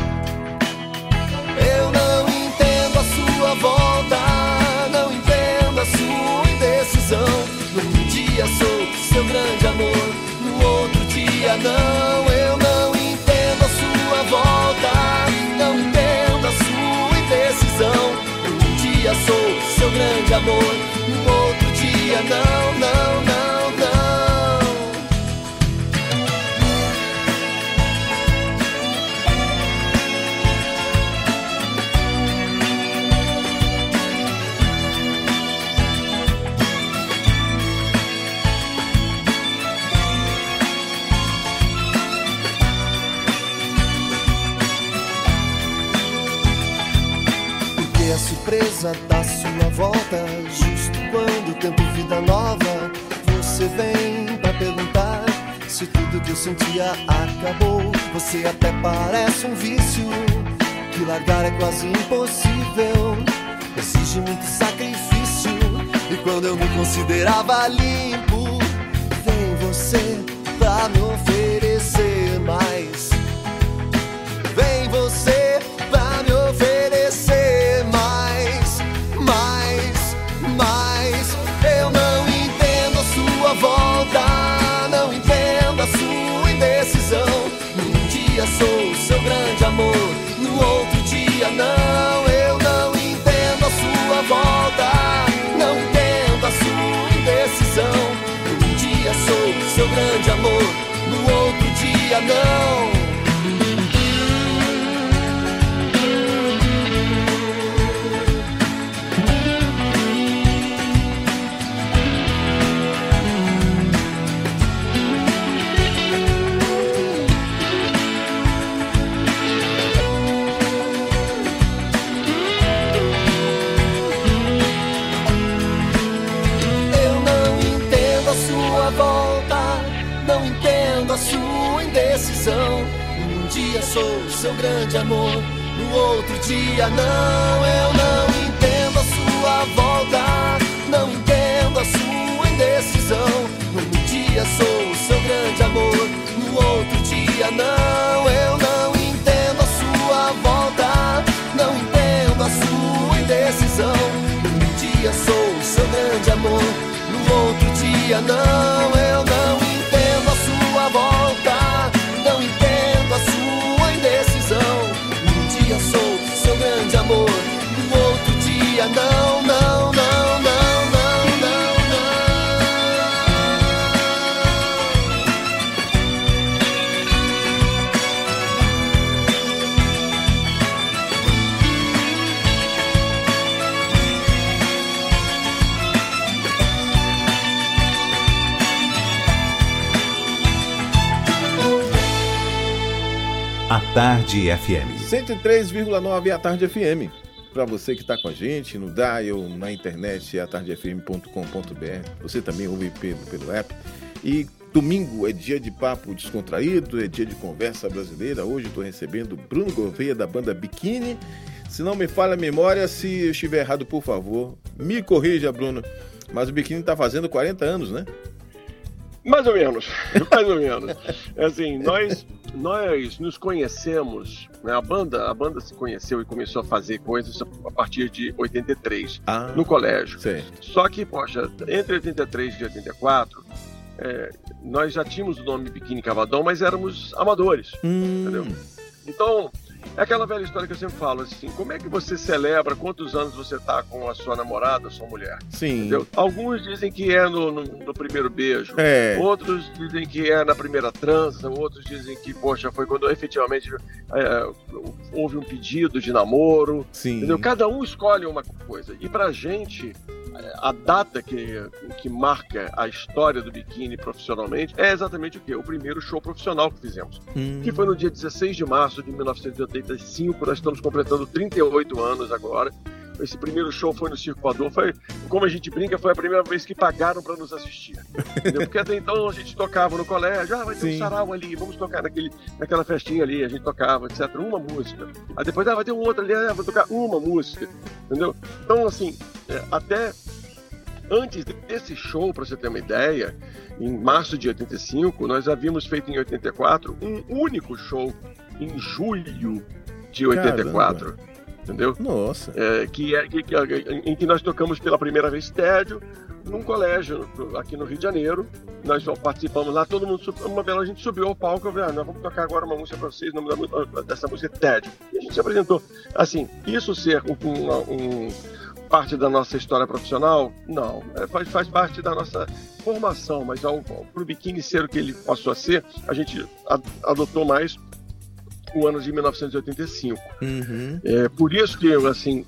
Eu não entendo a sua volta, não entendo a sua indecisão. Num dia sou seu grande amor, no outro dia não. Eu não entendo a sua volta, não entendo a sua indecisão. Num dia sou seu grande amor, no outro dia não, não, não, não. surpresa da sua volta. Justo quando tento vida nova, você vem pra perguntar se tudo que eu sentia acabou. Você até parece um vício que largar é quase impossível, exige muito sacrifício. E quando eu me considerava limpo, vem você pra me oferecer mais. Vem você pra me oferecer mais, mais, mais. Eu não entendo a sua volta, não entendo a sua indecisão. Num dia sou seu grande amor, no outro dia não. Eu não entendo a sua volta, não entendo a sua indecisão. Num dia sou seu grande amor, no outro dia não. A sua indecisão. Um dia sou seu grande amor, no outro dia não. Eu não entendo a sua volta, não entendo a sua indecisão. Um dia sou seu grande amor, no outro dia não. Eu não entendo a sua volta, não entendo a sua indecisão. Um dia sou seu grande amor, no outro dia não. Eu não entendo a sua volta, não entendo a sua indecisão. Um dia sou seu grande amor, no outro dia não, não, não, não, não, não, A Tarde F M. cento e três vírgula nove A Tarde F M. Para você que está com a gente no dial, na internet, a tarde f m ponto com ponto b r. Você também ouve pelo, pelo app. E domingo é dia de papo descontraído, é dia de conversa brasileira. Hoje estou recebendo Bruno Gouveia, da banda Biquíni. Se não me falha a memória, se eu estiver errado, por favor, me corrija, Bruno. Mas o Biquíni está fazendo quarenta anos, né? Mais ou menos, mais ou menos. Assim, nós, nós nos conhecemos, né? a, banda, a banda se conheceu e começou a fazer coisas a partir de oitenta e três, ah, no colégio. Sim. Só que, poxa, entre oitenta e três e oitenta e quatro, é, nós já tínhamos o nome Biquíni Cavadão, mas éramos amadores, hum. entendeu? Então, é aquela velha história que eu sempre falo, assim, como é que você celebra quantos anos você tá com a sua namorada, a sua mulher? Sim. Entendeu? Alguns dizem que é no, no, no primeiro beijo, é. Outros dizem que é na primeira transa, outros dizem que, poxa, foi quando efetivamente é, houve um pedido de namoro. Sim. Entendeu? Cada um escolhe uma coisa. E pra gente, a data que, que marca a história do Biquíni profissionalmente é exatamente o quê? O primeiro show profissional que fizemos. Hum. Que foi no dia dezesseis de março de mil novecentos e oitenta e cinco, nós estamos completando trinta e oito anos agora. Esse primeiro show foi no Circo Voador, foi, como a gente brinca, foi a primeira vez que pagaram para nos assistir. Entendeu? Porque até então a gente tocava no colégio, ah, vai ter Sim. um sarau ali, vamos tocar naquele, naquela festinha ali, a gente tocava, etcétera, uma música. Aí depois, ah, vai ter um outro ali, ah, vou tocar uma música, entendeu? Então, assim, até antes desse show, para você ter uma ideia, em março de oitenta e cinco, nós havíamos feito em oitenta e quatro um único show em julho de oitenta e quatro. Caramba. Entendeu? Nossa. É, que é, que, que, em que nós tocamos pela primeira vez tédio num colégio aqui no Rio de Janeiro. Nós participamos lá, todo mundo, uma vez a gente subiu ao palco e falei, ah, nós vamos tocar agora uma música para vocês, o nome da, dessa música é Tédio. E a gente se apresentou. Assim, isso ser um, um, um, parte da nossa história profissional, não. É, faz, faz parte da nossa formação, mas para o Biquíni ser o que ele passou a ser, a gente adotou mais o ano de mil novecentos e oitenta e cinco. Uhum. É, por isso que, assim,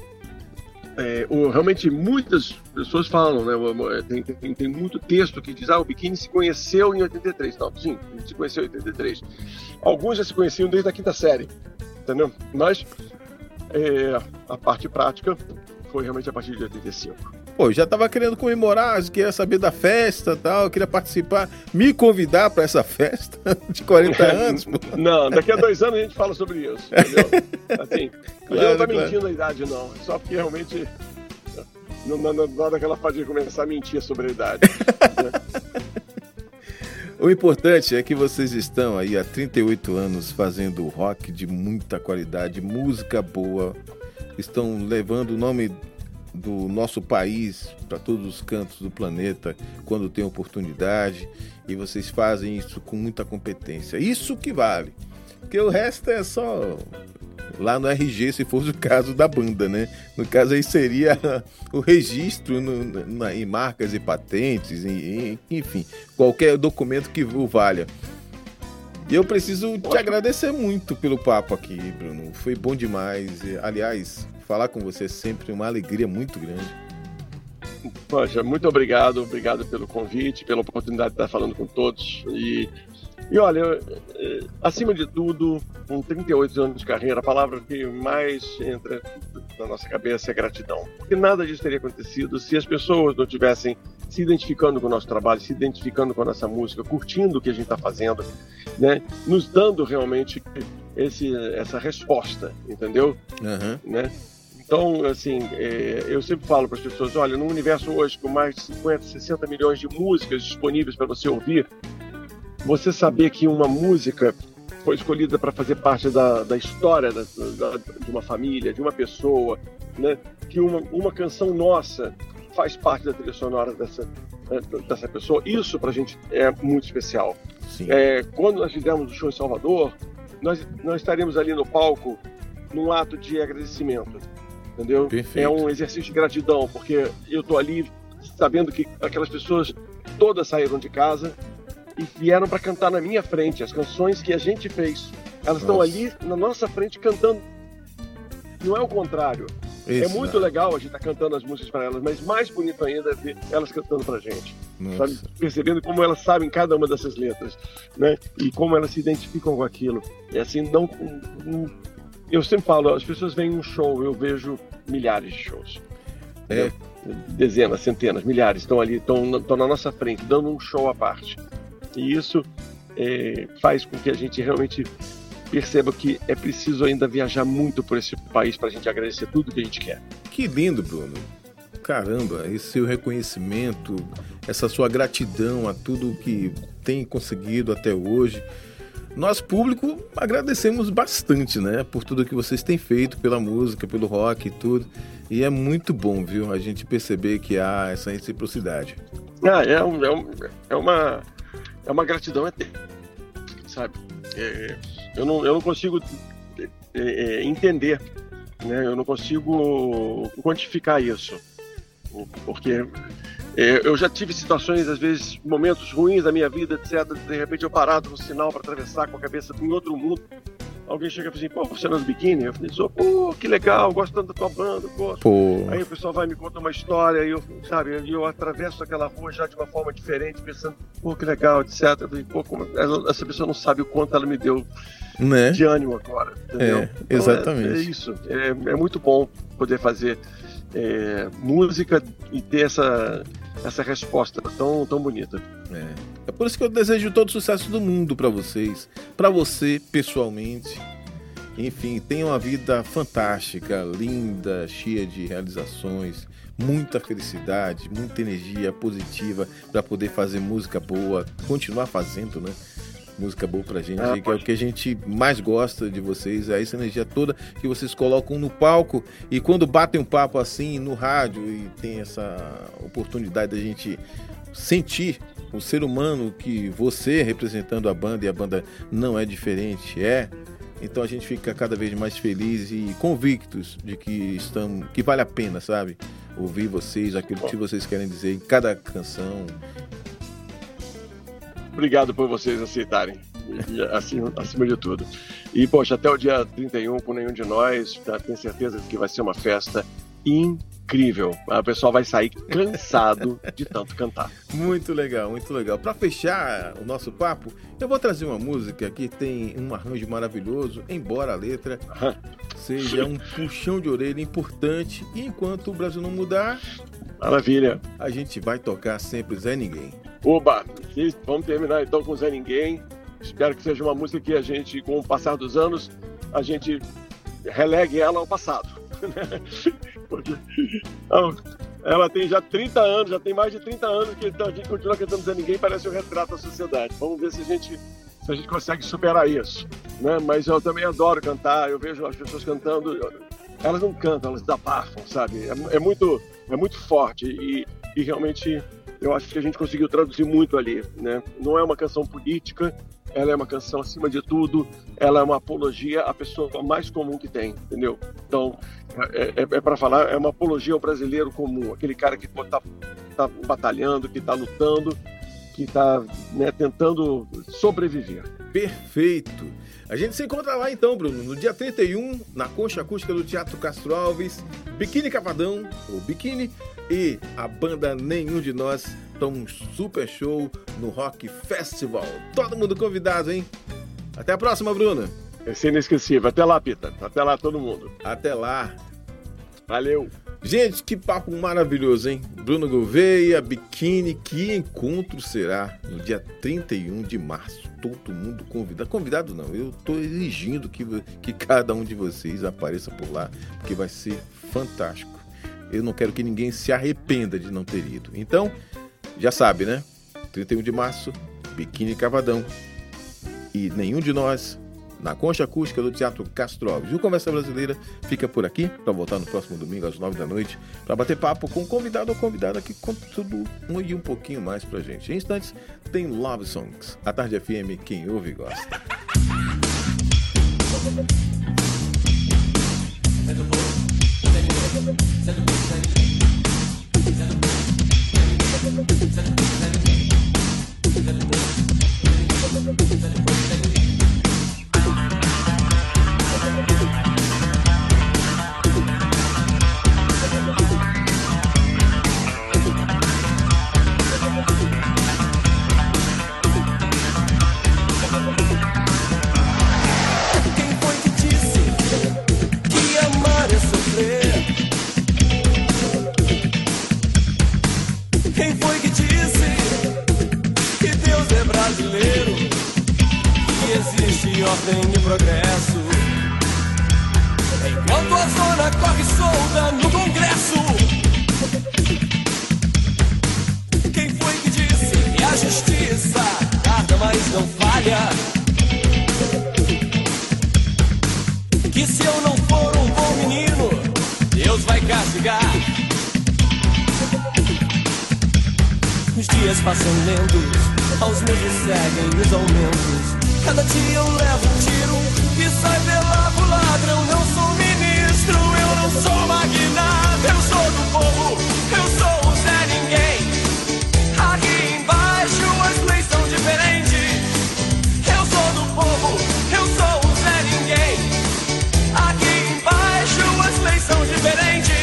é, o, realmente muitas pessoas falam, né, tem, tem, tem muito texto que diz, ah, o Biquíni se conheceu em oitenta e três. Não, sim, ele se conheceu em oitenta e três. Alguns já se conheciam desde a quinta série, entendeu? Mas é, a parte prática foi realmente a partir de oitenta e cinco. Pô, eu já tava querendo comemorar, queria saber da festa e tal, queria participar, me convidar para essa festa de quarenta anos. Pô. Não, daqui a dois anos a gente fala sobre isso, entendeu? Assim, Claro, eu não tô claro. mentindo a idade, não. Só porque realmente não, não, não, não é daquela fase de começar a mentir sobre a idade. Né? O importante é que vocês estão aí há trinta e oito anos fazendo rock de muita qualidade, música boa, estão levando o nome do nosso país para todos os cantos do planeta quando tem oportunidade, e vocês fazem isso com muita competência. Isso que vale, porque o resto é só lá no R G, se fosse o caso da banda, né? No caso aí seria o registro no, na, em marcas e patentes, em, em, enfim, qualquer documento que o valha. E eu preciso te agradecer muito pelo papo aqui, Bruno. Foi bom demais. E, aliás, falar com você é sempre uma alegria muito grande. Poxa, muito obrigado, obrigado pelo convite, pela oportunidade de estar falando com todos. E, e olha, eu, acima de tudo, com trinta e oito anos de carreira, a palavra que mais entra na nossa cabeça é gratidão. Porque nada disso teria acontecido se as pessoas não tivessem se identificando com o nosso trabalho, se identificando com a nossa música, curtindo o que a gente está fazendo, né? Nos dando realmente esse, essa resposta, entendeu? Uhum. Né? Então, assim, é, eu sempre falo para as pessoas, olha, num universo hoje com mais de cinquenta, sessenta milhões de músicas disponíveis para você ouvir, você saber que uma música foi escolhida para fazer parte da, da história da, da, de uma família, de uma pessoa, né? Que uma, uma canção nossa faz parte da trilha sonora dessa, dessa pessoa, isso pra gente é muito especial. Sim. É, quando nós fizermos o show em Salvador, nós, nós estaremos ali no palco num ato de agradecimento, entendeu? Perfeito. É um exercício de gratidão, porque eu tô ali sabendo que aquelas pessoas todas saíram de casa e vieram para cantar na minha frente as canções que a gente fez. Elas estão ali na nossa frente cantando. Não é o contrário. Isso, é muito né? legal a gente estar tá cantando as músicas para elas, mas mais bonito ainda é ver elas cantando pra gente. Sabe? Percebendo como elas sabem cada uma dessas letras, né? E como elas se identificam com aquilo. E assim, não, não... Eu sempre falo, as pessoas veem um show, eu vejo milhares de shows. É. Né? Dezenas, centenas, milhares estão ali, estão, estão na nossa frente, dando um show à parte. E isso é, faz com que a gente realmente perceba que é preciso ainda viajar muito por esse país para a gente agradecer tudo que a gente quer. Que lindo, Bruno. Caramba, esse seu reconhecimento, essa sua gratidão a tudo que tem conseguido até hoje. Nós, público, agradecemos bastante, né? Por tudo que vocês têm feito, pela música, pelo rock e tudo. E é muito bom, viu? A gente perceber que há essa reciprocidade. Ah, é, um, é, um, é, uma, é uma gratidão eterna, sabe? É, eu, não, eu não consigo é, é, entender, né? Eu não consigo quantificar isso. Porque é, eu já tive situações, às vezes, momentos ruins da minha vida, etcétera. De repente eu parado no sinal para atravessar com a cabeça em outro mundo. Alguém chega e fala assim, pô, você não é do Biquíni? Eu falei, pô, que legal, gosto tanto da tua banda, gosto. Pô. Aí o pessoal vai me contar uma história, e eu, sabe, eu atravesso aquela rua já de uma forma diferente, pensando, pô, que legal, etcétera. Eu falei, pô, como... essa pessoa não sabe o quanto ela me deu, né, de ânimo agora, entendeu? É, exatamente. Então é, é isso, é, é muito bom poder fazer é, música e ter essa, essa resposta tão, tão bonita. É. É por isso que eu desejo todo o sucesso do mundo para vocês, para você pessoalmente. Enfim, tenha uma vida fantástica, linda, cheia de realizações, muita felicidade, muita energia positiva para poder fazer música boa, continuar fazendo, né? Música boa pra gente, ah, que é o que a gente mais gosta de vocês, é essa energia toda que vocês colocam no palco, e quando batem um papo assim no rádio e tem essa oportunidade da gente sentir o ser humano que você representando a banda, e a banda não é diferente, é, então a gente fica cada vez mais feliz e convictos de que estamos, que vale a pena, sabe? Ouvir vocês, aquilo que vocês querem dizer em cada canção. Obrigado por vocês aceitarem, acima, acima de tudo. E, poxa, até o dia trinta e um, com nenhum de nós, tá, tenho certeza que vai ser uma festa incrível. incrível. O pessoal vai sair cansado de tanto cantar. Muito legal, muito legal. Para fechar o nosso papo, eu vou trazer uma música que tem um arranjo maravilhoso, embora a letra seja um puxão de orelha importante. E enquanto o Brasil não mudar, maravilha, a gente vai tocar sempre Zé Ninguém. Oba! Vamos terminar então com Zé Ninguém. Espero que seja uma música que a gente, com o passar dos anos, a gente relegue ela ao passado. Porque ela tem já trinta anos, já tem mais de trinta anos que a gente continua cantando Zé Ninguém, parece um retrato da sociedade. Vamos ver se a gente, se a gente consegue superar isso, né? Mas eu também adoro cantar, eu vejo as pessoas cantando, elas não cantam, elas desabafam, sabe? É, é, muito, é muito forte e, e realmente eu acho que a gente conseguiu traduzir muito ali, né? Não é uma canção política, ela é uma canção, acima de tudo, ela é uma apologia à pessoa mais comum que tem, entendeu? Então, é, é, é para falar, é uma apologia ao brasileiro comum, aquele cara que está tá batalhando, que está lutando, que está, né, tentando sobreviver. Perfeito! A gente se encontra lá então, Bruno, no dia trinta e um, na Concha Acústica do Teatro Castro Alves, Biquíni Cavadão, ou Biquíni, e a banda Nenhum de Nós dão um super show no Rock Festival. Todo mundo convidado, hein? Até a próxima, Bruno. Vai ser inesquecível. Até lá, Pita. Até lá, todo mundo. Até lá. Valeu. Gente, que papo maravilhoso, hein? Bruno Gouveia, Biquíni, que encontro será no dia trinta e um de março. Todo mundo convidado. Convidado não, eu tô exigindo que, que cada um de vocês apareça por lá, porque vai ser fantástico. Eu não quero que ninguém se arrependa de não ter ido. Então, já sabe, né? trinta e um de março, Biquíni Cavadão. E Nenhum de Nós, na Concha Acústica do Teatro Castro Alves. E o Conversa Brasileira fica por aqui, para voltar no próximo domingo às nove da noite, para bater papo com um convidado ou convidada que conta tudo um e um pouquinho mais pra gente. Em instantes, tem Love Songs. A Tarde F M, quem ouve gosta. Ordem e progresso. Enquanto a zona corre solta no Congresso. Quem foi que disse que a justiça tarda, mas não falha? Que se eu não for um bom menino, Deus vai castigar. Os dias passam lentos, aos meses seguem os aumentos. Cada dia eu levo um tiro e sai pela culatra. Eu não sou ministro, eu não sou magnata. Eu sou do povo, eu sou o Zé Ninguém. Aqui embaixo as leis são diferentes. Eu sou do povo, eu sou o Zé Ninguém. Aqui embaixo as leis são diferentes.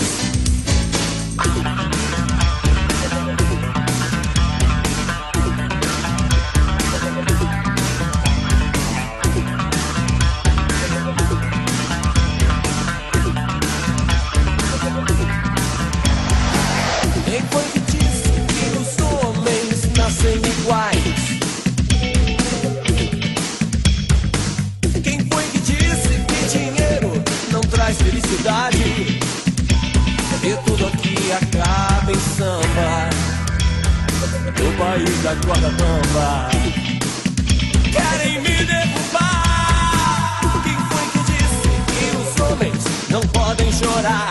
Iguais. Quem foi que disse que dinheiro não traz felicidade? E tudo aqui acaba em samba, no país da corda bamba. Querem me derrubar. Quem foi que disse que os homens não podem chorar?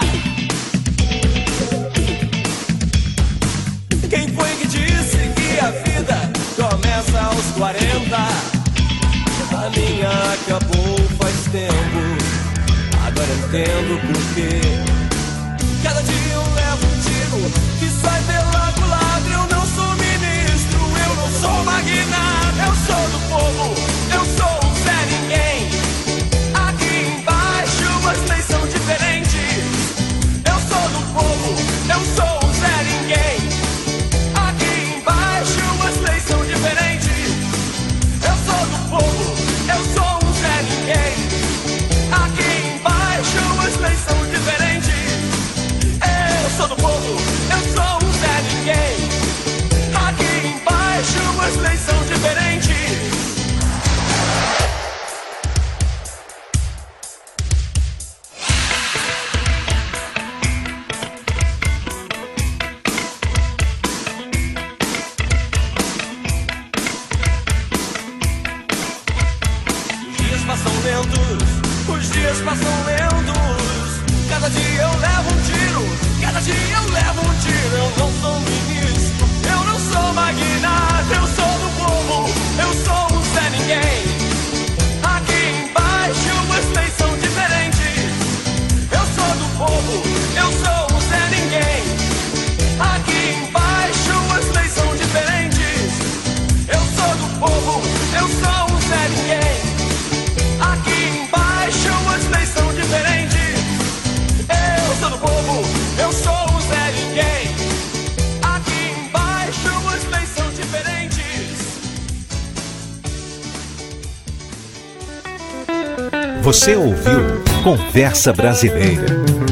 Quem foi que disse que a vida começa aos quarenta? A minha acabou faz tempo. Agora entendo porquê. Cada dia eu levo um tiro que sai pela culatra. Eu não sou ministro, eu não sou magnata. Eu sou do povo, eu sou o Zé Ninguém. Aqui embaixo as leis são diferentes. Eu sou do povo, passam lentos, os dias passam lentos. Cada dia eu levo um tiro, cada dia eu levo um tiro. Eu não sou ministro, eu não sou magnata, eu sou do povo, eu sou um Zé Ninguém. Aqui embaixo as leis são diferentes. Eu sou do povo, eu sou um Zé Ninguém. Aqui embaixo as leis são diferentes. Eu sou do povo, eu sou um Zé Ninguém. Aqui embaixo as leis são diferentes. Eu sou do povo, eu sou um Zé Ninguém. Aqui embaixo as leis são diferentes. Você ouviu Conversa Brasileira.